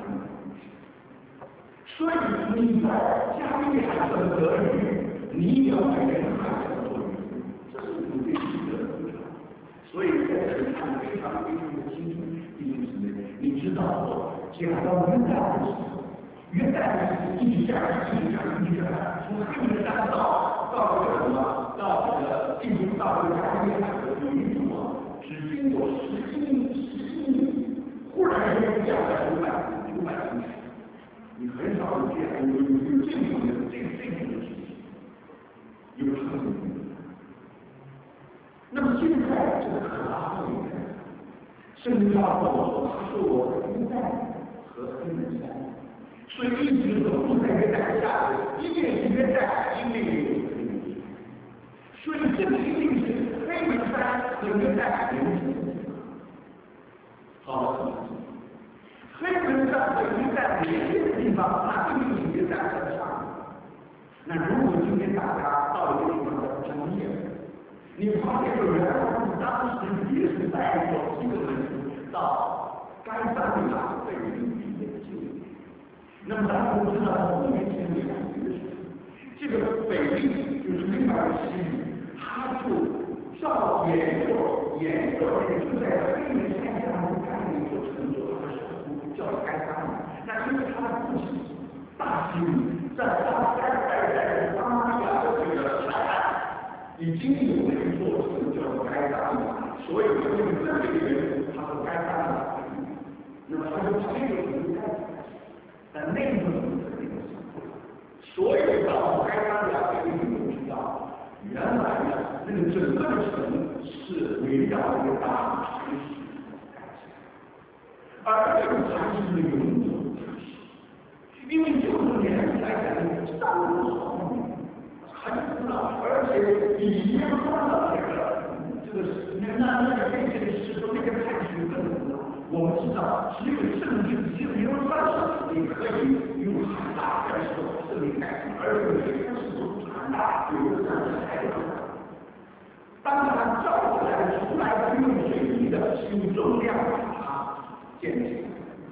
[SPEAKER 1] 所以你在家里还有责任，你也要给人孩子做人，这是不对的。所以在这里看得非常非常的清楚，弟兄姊妹，你知道，讲到约旦的时候，约旦是一直这样，一直这样，一直这样，从黑名单到到这个什么，到这个进入到这个加利海的有一度啊，只经过十七十七年，忽然间降在五百五百公尺。你很少有这样有有有这种的这这种的事情，有场景。那么现在这个可拉后面，圣经告诉我说，他说我的约旦和黑门山，所以一直都不在约旦下，一面是约旦，一面也有黑门山，所以这个一定是黑门山和约旦连成的。好了。黑门山和约旦连接的地方，那一定是约旦山上。那如果今天大家到一个地方叫张掖，你发现有人当时也是带着这个人到该山里啊被人逼的境地。那么咱们都知道，五年前有两个事，这个北利就是另外的西域，他就照研究研究就在黑门山上干了一座城市。叫该山，那因为他的父亲大西域在大代代代巴马亚的这个海岸已经有了一座城叫该山，所以因为这个人他是该山的，那么他就把这个城盖起来，但内部是这个城，所以到该山的这个人都知道，原来呢那个整个城是围绕一个大城市。而这个才是永久的东西，因为九十年来讲，大陆好很古老，而且已经换了这个这个那那个那些是说那个太学更古老。我们知道，只有政治，只有有三十你可以用很大的时候是你改变，而且每个是他有个这样的才能。当他照过来从来不用水泥的，是用重量把它建起来。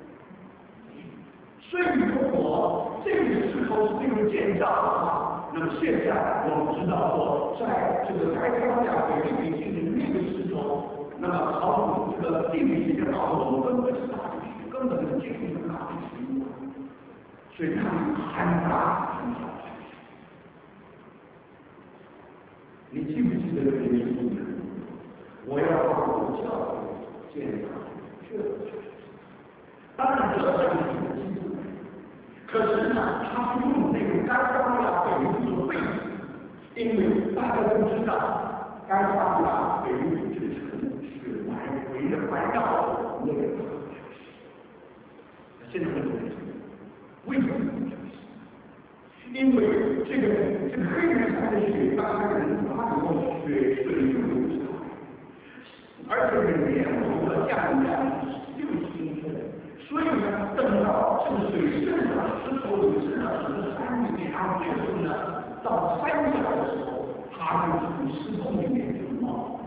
[SPEAKER 1] 所以如果这个石头是这个建造的话，那么现在我们知道说，在这个开山下北地进行那个石头，那么考古这个地理学家告诉我们，根本是大地区，根本是进行的大地区，所以它很大很小。你记不记得这个事情？我要把我的教育建造这个，当然这是一个基础。可是呢，他是用那个干沙亚北路做背景，因为大家都知道，干沙亚北路这个城是围围着环绕那个城市。现在问题是，为什么这么说？因为这个这个黑人山的雪刚开始发以后，雪水就流出来，而且每年我们的降雨是六十英寸。所以呢，等到这个水渗了，石头里渗到这个山里面，然后最后呢，到山脚的时候，它就从石头里面就冒。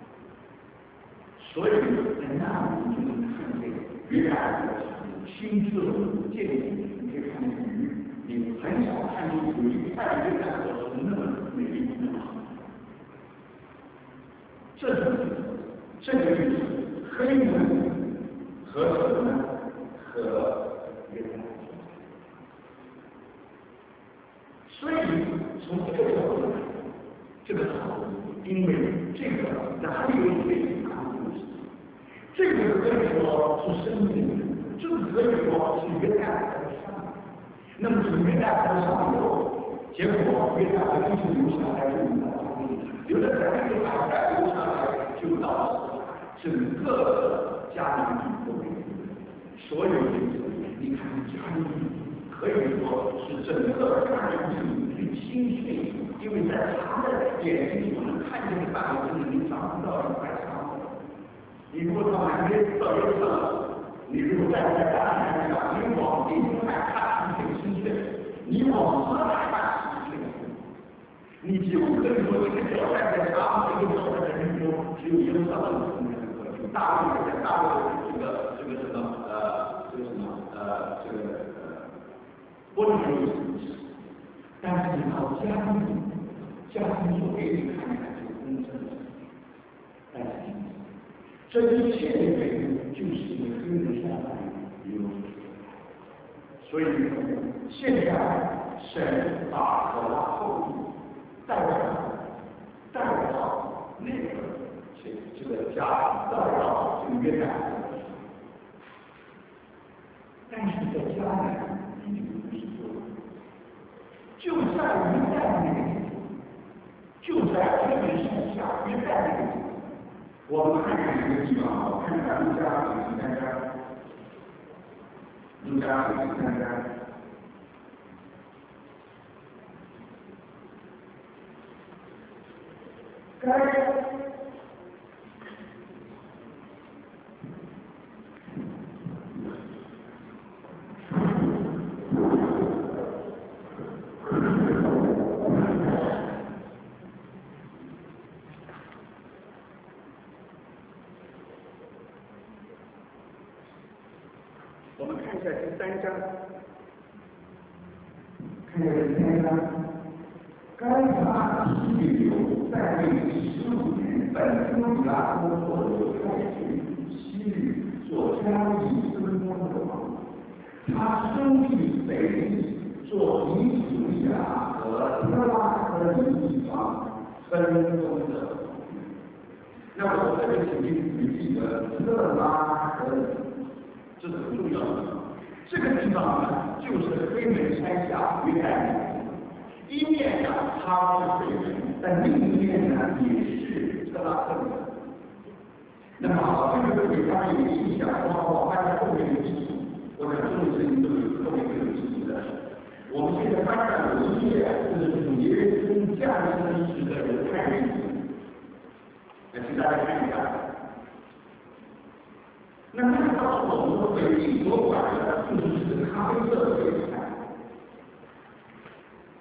[SPEAKER 1] 所以在那里就能看见原来的清澈见底，你可以看见鱼，你很少看见鱼在越南河是那么美丽那么好。这就是这个就是黑人和什么呢？和越南，所以从这个角度来说，这个好，因为这个哪里有水哪里有水，这个可以说是生命，这个可以说是约旦河上。那么从约旦河上以后，结果约旦河一直流下来，流到在这个海带流下来，就到了整个的加勒比都没有。所有的你看，加勒比可以说是整个加勒比最清脆，因为在它的眼睛所能看见的范围内，你找不到一块沙漠。你如果到南边到一个，你如果站在大海上，你往地中海看是很清脆，你往河海看是清脆。你就可以说，一个脚站在沙漠，一个脚站在人中，只有一个上层的可能。大陆在大陆这个这个什么呃这个什么呃这个呃玻璃有城市，但是你到家里，家里所给你看看这个公正，但是这一切的原因就是因为黑人下来有，所以现在神把可拉后裔带到带到那个。这个家带到这个约旦，但是在家里已经不是做了，就在约旦那个地方，就在特别是下约旦那个地方，我们看看这个地方啊，看看路加福音三章，路加福音三章。该我们看一下第三章，看一下第三章。该法提留在位第十五年，本科比拉多做犹太人西律做加利分封的王，他生育北地做以土利亚和特拉科的地方分封的。那我这个请你记得特拉科。这是很重要的。这个地方呢，就是黑门山下约旦地，一面呢它是水门，但另一面呢也是特拉克门。那么这个给大家有印象的话，我翻到后面的地图，我想这个事情都有后面都有记录的。我们现在翻到有一页，就是主耶稣降生时的犹太人，来请大家看一下。那么告诉我们说，北地所管的就是这个咖啡色的这一块。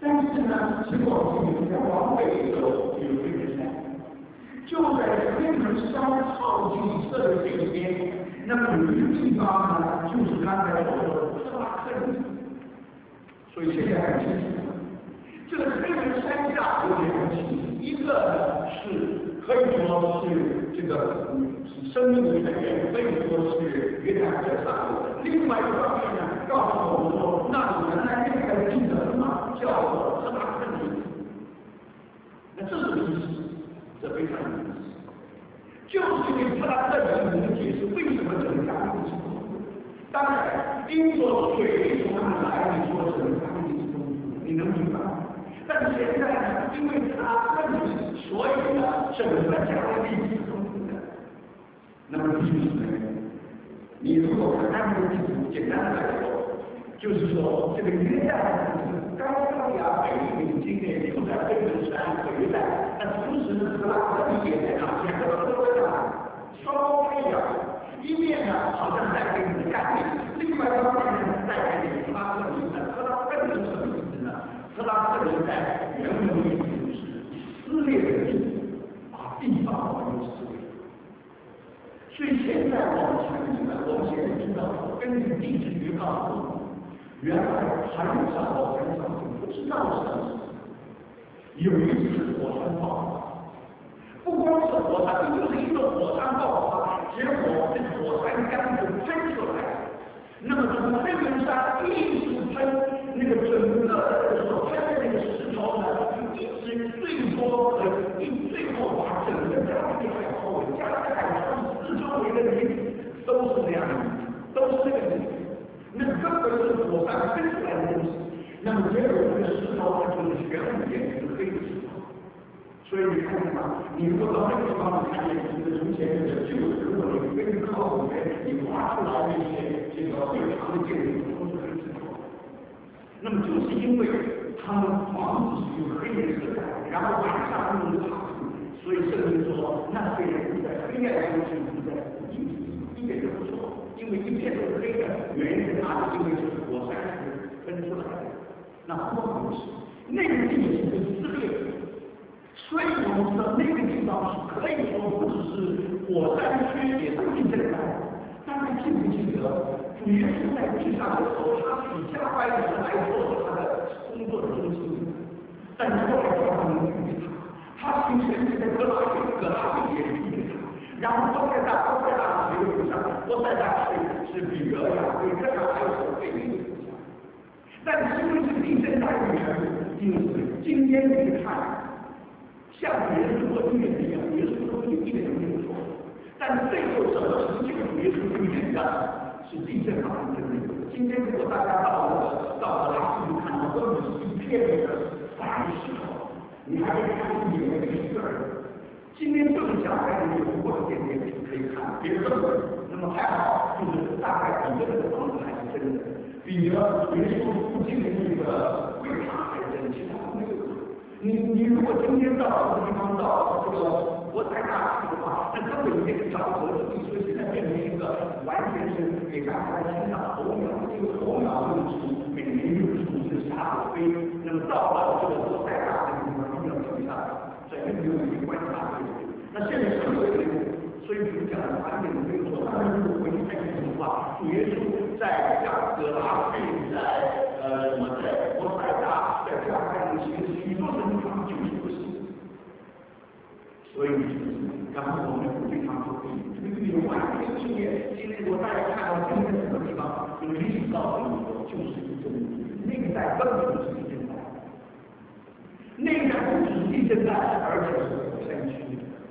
[SPEAKER 1] 但是呢，结果你在往北走有黑门山，就在黑门山靠近这个这边，那么有一个地方呢，就是刚才我说的特拉克里，所以现在很清楚。这个黑门山下有两个情形，一个呢是可以说是这个生命的源，可以说是约旦河上游。另外一方面呢，告诉我们说，那原来那个地的什么叫做特拉克里，那这是意思，这非常有意思。就是因为特拉克里能解释为什么整个大地是中国。当然，因说水从哪来，你说整个大地是中国，你能明白吗？但是现在呢，因为它问题，所以呢，整个加勒比是中国的。那么就是呢，你如果看按这个地图，简单的来说，就是说这个约旦河高加利亚北面今天就在黑门山北带，那同时呢，特拉克里也在那，两个河呢双方飞扬，一面呢好像带给你的概念，另外一方面呢带给你特拉克里的特拉克里是什么意思呢？特拉克里在原文的意思就是撕裂的地，把地方往右撕裂。所以现在我们才明白，我们现在知道，根据地质学告诉我们，原来很早很早就不知道什么有一次火山爆发，不光是火山，就是一个火山爆发，结果这个火山干就喷出来了。那么从黑门山一直喷，那个整个所喷的那个石头呢，一直最多的一最后把整个加勒比海包围，加勒比海四周围的林都是这样的，都是这个林，那根本是火山喷出来的东西。那么结果这个石头它就是玄武岩，是黑的石头。所以你看见吗？你如果到那个地方，你看见这个从前面的旧的，如果你根据考古学，你挖出来那些这个最长的建筑都是黑石头。那么就是因为他们房子是用黑颜色的，然后晚上用塔图，所以圣经说那些人在黑暗中是住在阴里，一点都不错，因为一片都是黑的，原因是哪里？因为是火山石喷出来的。那不光是那个地形是撕裂的。所以我们说那个地方是可以说不只是火山区，也是地震带。大家记不记得，主耶稣在地上的时候，他是以加百列来做他的工作的中心，但是后来他们拒绝他，他形成在格拉底，格拉底也拒绝他，然后波塞大，波塞大是谁的故乡？波塞大是是比格呀，比格呀还有贝利的故乡。但是因为是地震带的缘故，因为今天你看。像耶稣做预言一样，耶稣说一点都没有错。但是最后怎么成就耶稣预言的，是地震发生的那个。今天如果大家到那个到了拉斯看到根本是一片的白石头，你还可以看一眼那个一个人。今天正讲还有过一点点可以看，别的那么还好，就是大概彼得的房子还是真的，彼得耶稣附近的那个会场还是真的，其他没有。你你如果今天到这个地方到这个博彩大去的话，那根本就找不着地，所以现在变成一个完全是给大家欣赏候鸟，这个候鸟用处每年用处是下午飞，那么到了这个博彩大的地方，一定要停下来，在那里有一个观察队。那现在什么都没有，所以我们讲的完全没有错。当然，如果回去看看的话，主耶稣在加格拉费，在呃什么在博彩大，在加泰罗西许多人。就是不行，所以然后我们非常注意这个预言完全应验。今天我大家看到今天什么地方，有历史告诉你说，就是地震，那个带根本不是地震带，那个带不只是地震带，而且是火山区。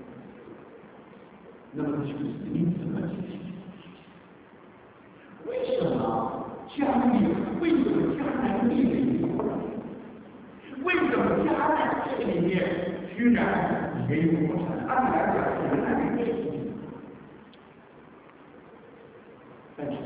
[SPEAKER 1] 那么就是你怎么解释？为什么加利？为什么加南地里？为什么加在这里面居然也有火山？按理来讲，原来没有，但是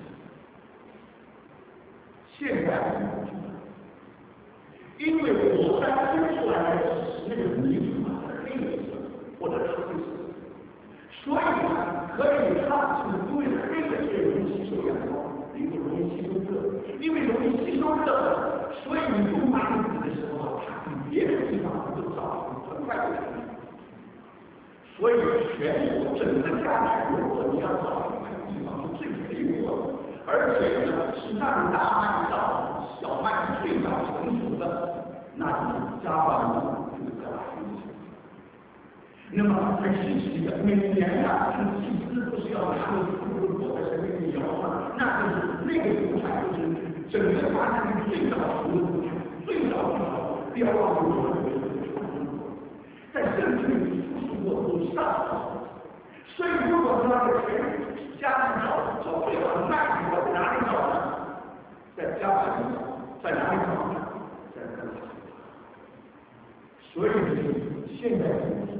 [SPEAKER 1] 现在我们知道，因为火山喷出来的那个泥土是黑色或者是灰色，所以呢，可以它是因为黑的是容易吸收阳光，因为容易吸收热，因为容易吸收热，所以你不拿你的就造成很快的成绩。所以全国整个家庭，如果你要找一块地方是最肥沃的，而且呢是让大麦到小麦最早成熟的，那就是加班路这个家庭。那么很稀奇的，每年啊，这个祭司不是要拿着fru果在神面前摇吗？那就是那个土产，就是整个家庭最早熟的土产，最早最早标榜出来的在圣经里出现过都上。所以如果说在全家庭找找最好的麦子，在哪里找呢？在家里找，在哪里找呢？在家里找。所以现在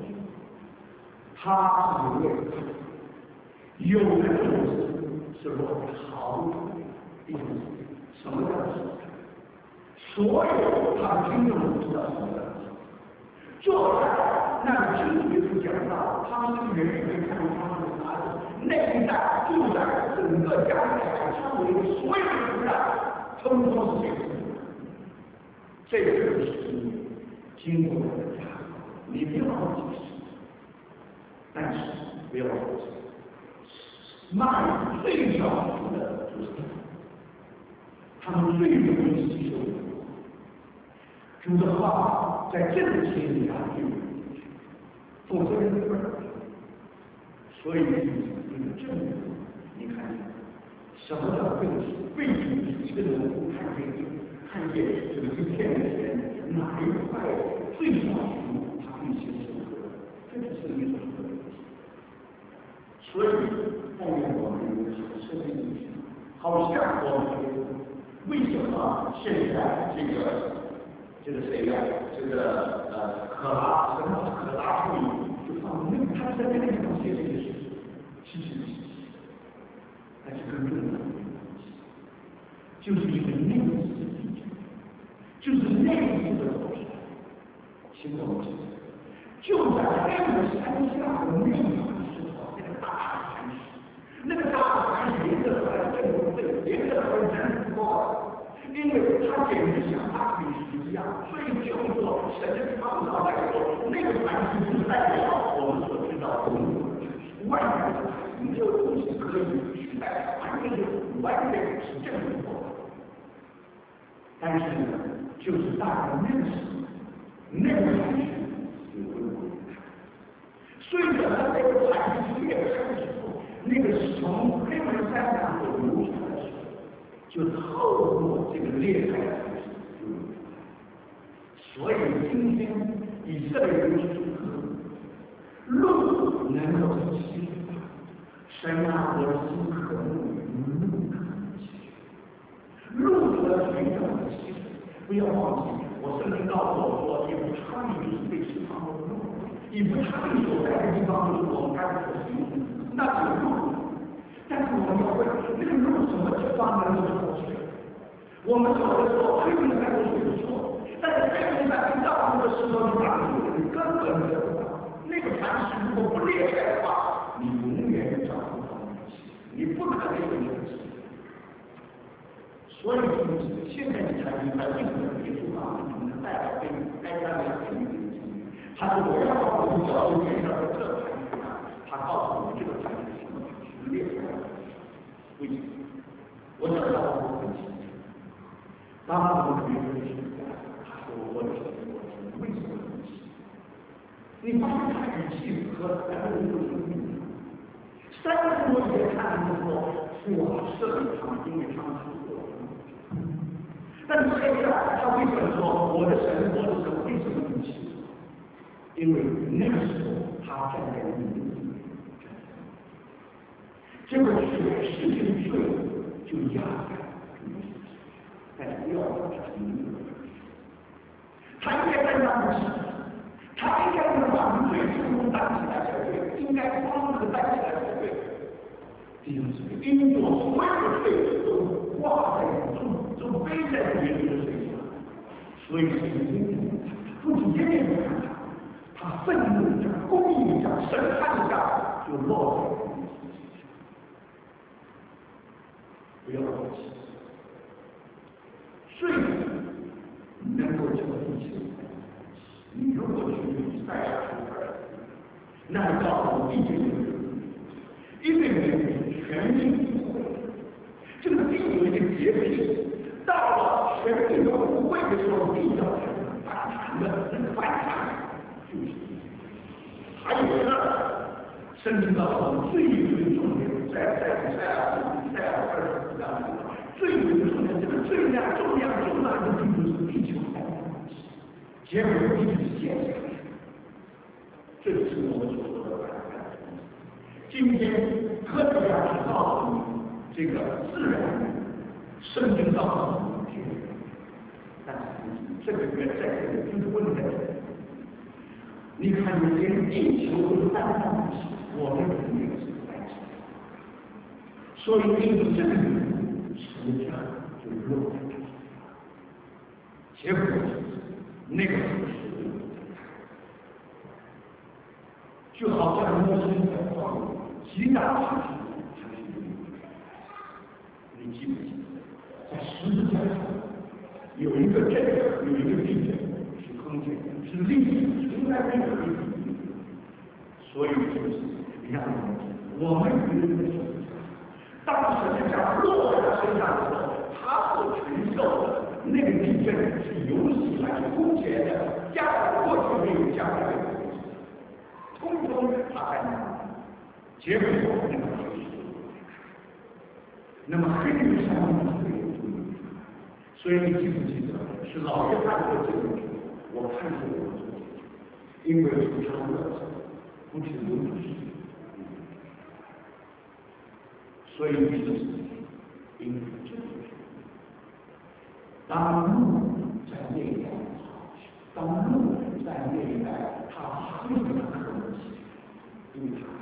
[SPEAKER 1] 他是有有的种子是落在好地方，什么样子？所有他的听众都知道什么样子。坐在那个经历就讲到，他们是远远看他们的孩子，那一代就在整个家里周围所有的土壤，通通是这个。这个是经过的家，你不要忘记。但是不要忘记，麦最早出的就是他们最容易吸收的。主的话在这个心里啊，否则人不能。所以这个正义，你看，什么叫正义？为什么一个人看见看见这个一片的钱哪一块最早出，他必须收割，这就是一种。所以后面我们有设定进去，好像我们为什么现在这个这个谁呀、啊？这个呃可拉什么可拉处理就放那个他在那个地方写这些事，其实还是跟中国有关系，就是因为那个是地区，就是那个的东西，听懂吗？就在那个山下的那个。那个大海连着出来，这个对，连着出来人不多，因为他简直像大比石一样，所以就说神的创造来说，那个船是不代表我们所知道的外面的海，没有东西可以取代，完全是完全是这么做。但是呢，就是大家认识那个海是有规模的，所以等到这个海是越开的时候。那个是从黑门山上所流出来的水，就透过这个裂开的水流出来。所以今天以色列人是路能够清楚，神啊，我心渴慕路可清，路和水要清，不要忘记，我圣经告诉我说，也不差你就是被释放的路，也不差你所在的地方就是我们该所行的。那有路，但是我们要问，那个路什么地方能够走水？我们走的时候，黑门山有水不错，但是黑门山一到那个石头地方，你根本找不到。那个磐石如果不裂开的话，你永远找不到东西，你不可能有那个机会。所以现在你才明白为什么耶稣啊，你能带来给你该带来给你的经历。他说我要把我的脚都变成这个磐石啊，他告诉我这个磐石是什么？是裂开的。为什么？我这道我很清楚。当我们学的是他说我听我听，为什么不听？你发现他语气和咱们有什么不一样？三十多年看的时候，我设计他们，因为他们是我。但是现在他为什么说我的神，我的神为什么不起？因为那个时候他站在你的里面，这个血世界的罪就压在你的身上，但是不要把它成为他应该在那里，他应该能把罪成功担起来才对，应该帮助担起来才对。弟兄姊妹，因为我所有的罪都挂在重，都背在别人的身上，所以神不仅天天看他，他愤怒着、公义着、审判着，就落在你的身上。不要忘记，罪能够叫一切，你那到了一个人，一个人全民不会，这个地有一个洁癖，到了全民都不会的时候，地要反弹的，那个反弹就是。还有一个，甚至到了最最重要，在在在啊在啊二十四章最最重要，这个最量重量重大的并不是地球的结果一直陷下去。这就是我们所说的反弹。今天科学家是告诉你，这个自然甚至告诉你天，但是这个在这个就是问题。你看，你连地球都淡淡的，我们人类是在这，所以因为这个实际上就落在这，结果那个就是就好像摩西在旷野极大的差距，你记不记得，在十字架上有一个震，有一个地震，是空间，是历史从来没有历史，所以就是让我们人的身上，当时这样落在他身上的时候，他所承受的那个地震是有史以来空前的，将来过去没有，将来没有。通通他在哪？结果那个就是，那么黑云上面会有注意，所以你记不记得是老约翰的这个我看出我自己，因为出生的不是如此，所以你就是因为这个，当路在那一代，当路在那一代，他非常可惜。因为他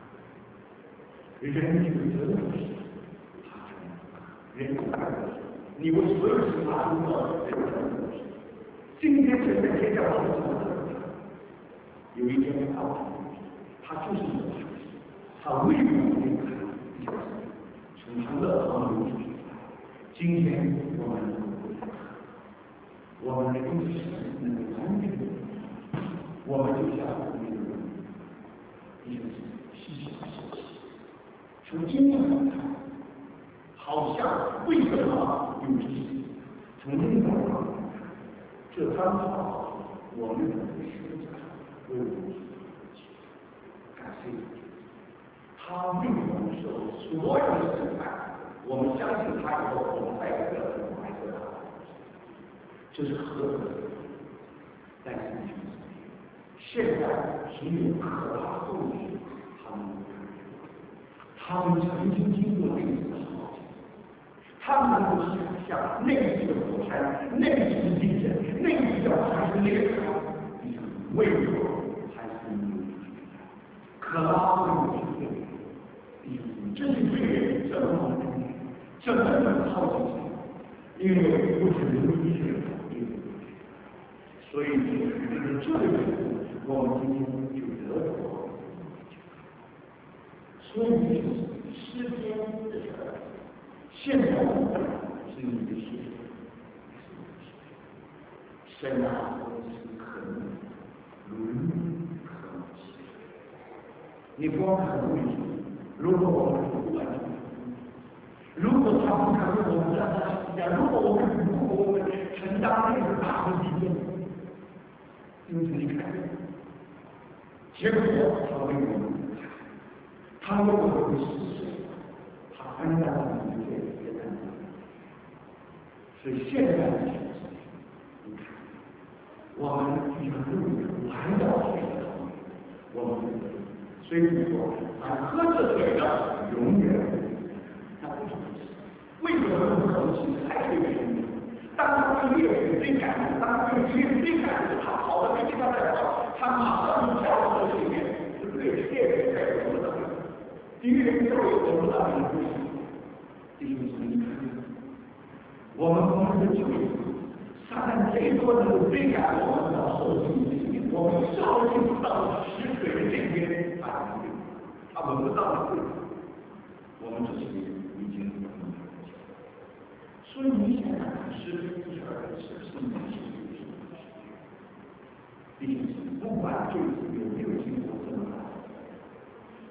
[SPEAKER 1] 人有责任心，他人有爱心，你为所有事发生的人有责任心。今天这个天下我们怎么责任？有一天他他就是有爱心，他为我们看，从他乐堂流出去。今天我们我们的共识能够完全，我们就像我们的。细细细细，从经验上看，好像为什么有这些？从另外一方面看，这刚好我们的学者为我们感谢他为我们受所有的审判，我们相信他以后，我们再一个我们还得到，这是何等的！但是现在只有可怕后面。他们曾经经过类似的事情，他们能够想象那一次的火山，那一次的地震，那一次的还是裂开，为何还是没有可拉为我去做？这是对人怎么怎么能靠近谁？因为不是人力学考虑，所以就是这个我们今天就得到。所以诗篇的事儿，现在是你的事，神啊，是可能伦可及。你光看为什么？如果我们不完成，如果他不看我们让他施加，如果我们如果我们承担那个大的责任，就是你看，结果他为我们。他为我们是谁？他安在我们的这个阶段，所以现在的选择，你看，我们就像路还要选择，我们所以你说，俺喝这水的永远，那不是为什么不可能还是有生命？当他们越水最感，当他们越最感，他跑的比其他再好，他马上就跳到这里面，就越越越在我们的。第一个都有我们大的故事，弟兄姊妹，我们光是救赎，撒旦最多能够追赶我们到受尽之地，我们受尽不到死水的这边反对，他闻不到的罪，我们这些已经不能了解。所以你想想看，诗篇第二是圣经是有什么？弟兄姊妹，不管罪有没有经过这么大的。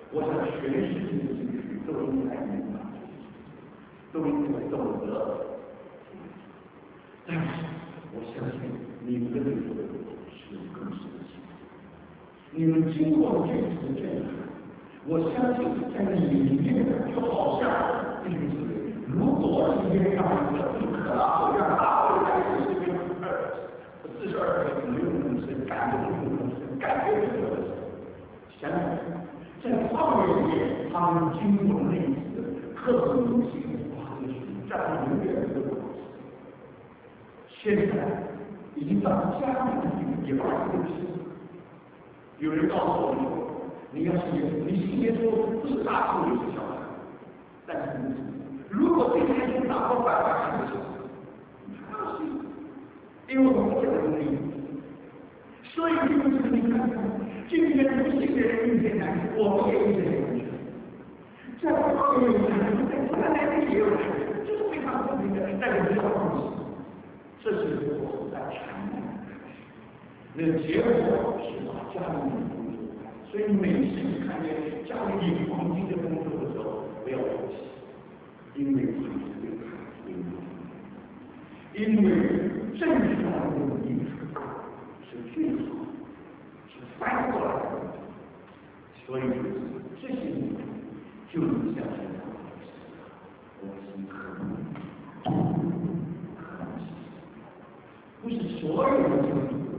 [SPEAKER 1] 我想全世界的情绪都应该明白，都应该懂得。但是我相信你们的领袖是有更深的情绪，你们经过这次的震撼，我相信在你里面就好像弟兄姊妹，如果今天让一个不可能让大会开始这边二四十二个没有那么深，感动没有那么深，感觉没有那么深，想想在旷野里面，他们经过那一次的刻骨铭心，哇，这是战永远的过程。现在已经到家里也不是东西。有人告诉我说，你要信耶稣，你信耶稣不是大处就是小处，但是如果这些人打破百万看不起，你还要信，因为我们不能理。所以这个就是你看看，今天不信的人遇见难，我们也遇见难。在外面有难，在家里也有难，这是非常公平的，但是不要忘记，这是我在谈的。那结果是把家里的工作，所以每次你看见家里有黄金的工作的时候，不要放弃，因为它是对他的因为正常的艺术是最好，是翻过来的，所以这些人就能像这样我心可能不是所有的经历。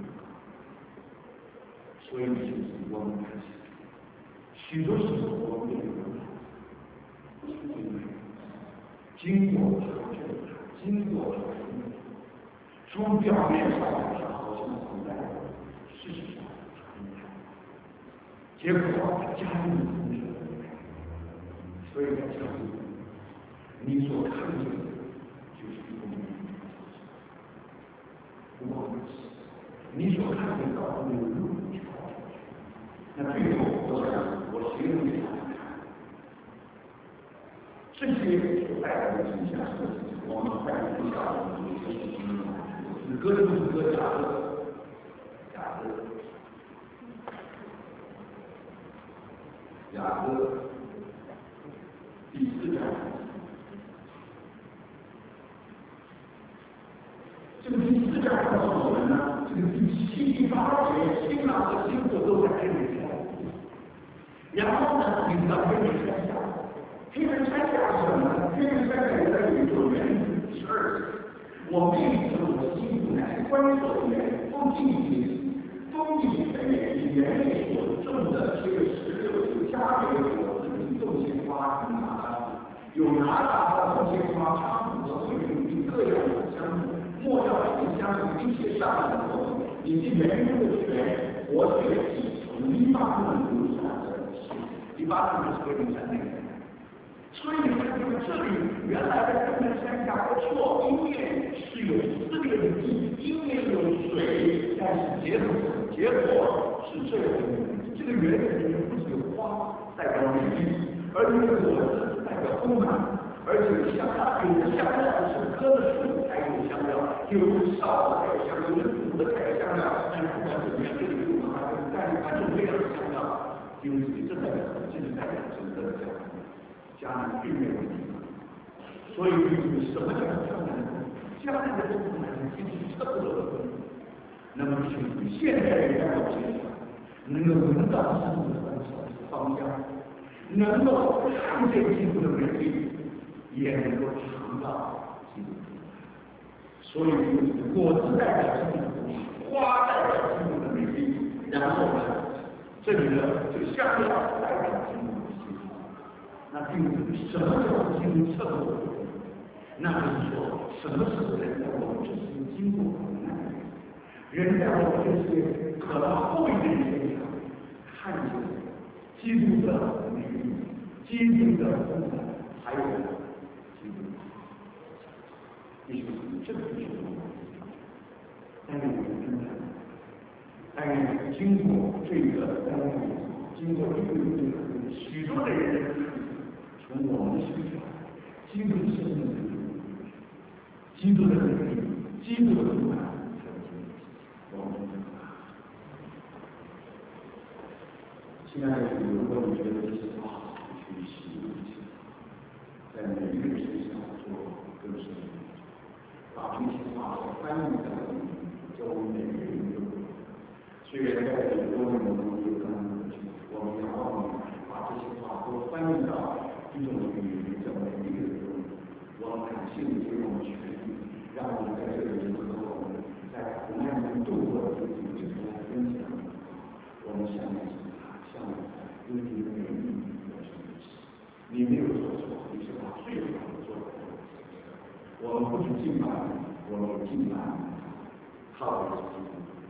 [SPEAKER 1] 所以就是我们开始，许多时候我们也不是这样，经过考证，经过考证，从表面上来说好像存在，事实上存在，结果加入同学，所以在这里，你所看见的就是我们我们你所看见到的路。那最后，我想我形容给大家看，这些所带来的影响，我们在影响我们的一些经历。歌就是歌假歌，假歌，假歌，第四章，这个第四章告诉我们呢，这个第七、第八节，新郎和新妇都在这里。然后呢，你知道黑人山下，黑人山下是什么呢？黑人山下原来有一座园子，十二节。我命令我的心腹乃关守园，封禁地，封禁分野，以园内所种的这个石榴有加倍的果子，比豆鲜花与拿达，有拿达的豆鲜花、菖蒲和桂林并各样的香木，莫要品香并且上来的果子，以及园中的泉，活水以从黎巴嫩流出来的。第八章就是黑人山那个，所以你看这个这里原来的黑人山下不错，一面是有撕裂的地，一面有水，但是结果结果是这样的，这个园子里面不是有花代表美丽，而且果子代表丰满，而且香它有的香料是棵的树才有香料，有的烧的才有香料，有的煮的才有香料，但是不管怎么样，这里有它但是各种各样的香料。因为这代表这是代表整个的家家里并没有地方，所以什么叫江南？江南的东南其实差不多的。那么是现在人在我身上能够闻到生命的芳香，能够看见基督的美丽，也能够尝到基督。所以果子代表基督的美丽，花代表基督的美丽，然后呢？这里的这个香料代表基督的心，那并什么叫基督测我？那就是说，什么时候人在我们这些经过苦难，人在我们这些可能后一的人身上看见基督的美丽，基督的丰满，还有基督的弟兄们，这个就是我们，但是我们真的。但是经过这个单位，经过这个这个许多的人从我们的身上，基督生命的基督的美丽，基督的丰满，我们现亲爱的主，如果你觉得这些话去习惯起来，在每一个人身上做更深入，把这些话翻译在我们作为每个人的。虽然在很多人的有可能，我们仰望你，把这些话都翻译到一种语言的每一个人中。我感谢你给我们权利，让我们在这里和我们在苦难中度过的日子里来分享。我们向你向你因为你的美丽和神奇，你没有做错，你是把最好的做的。我们不止敬拜你，我们也敬拜你，靠着基督。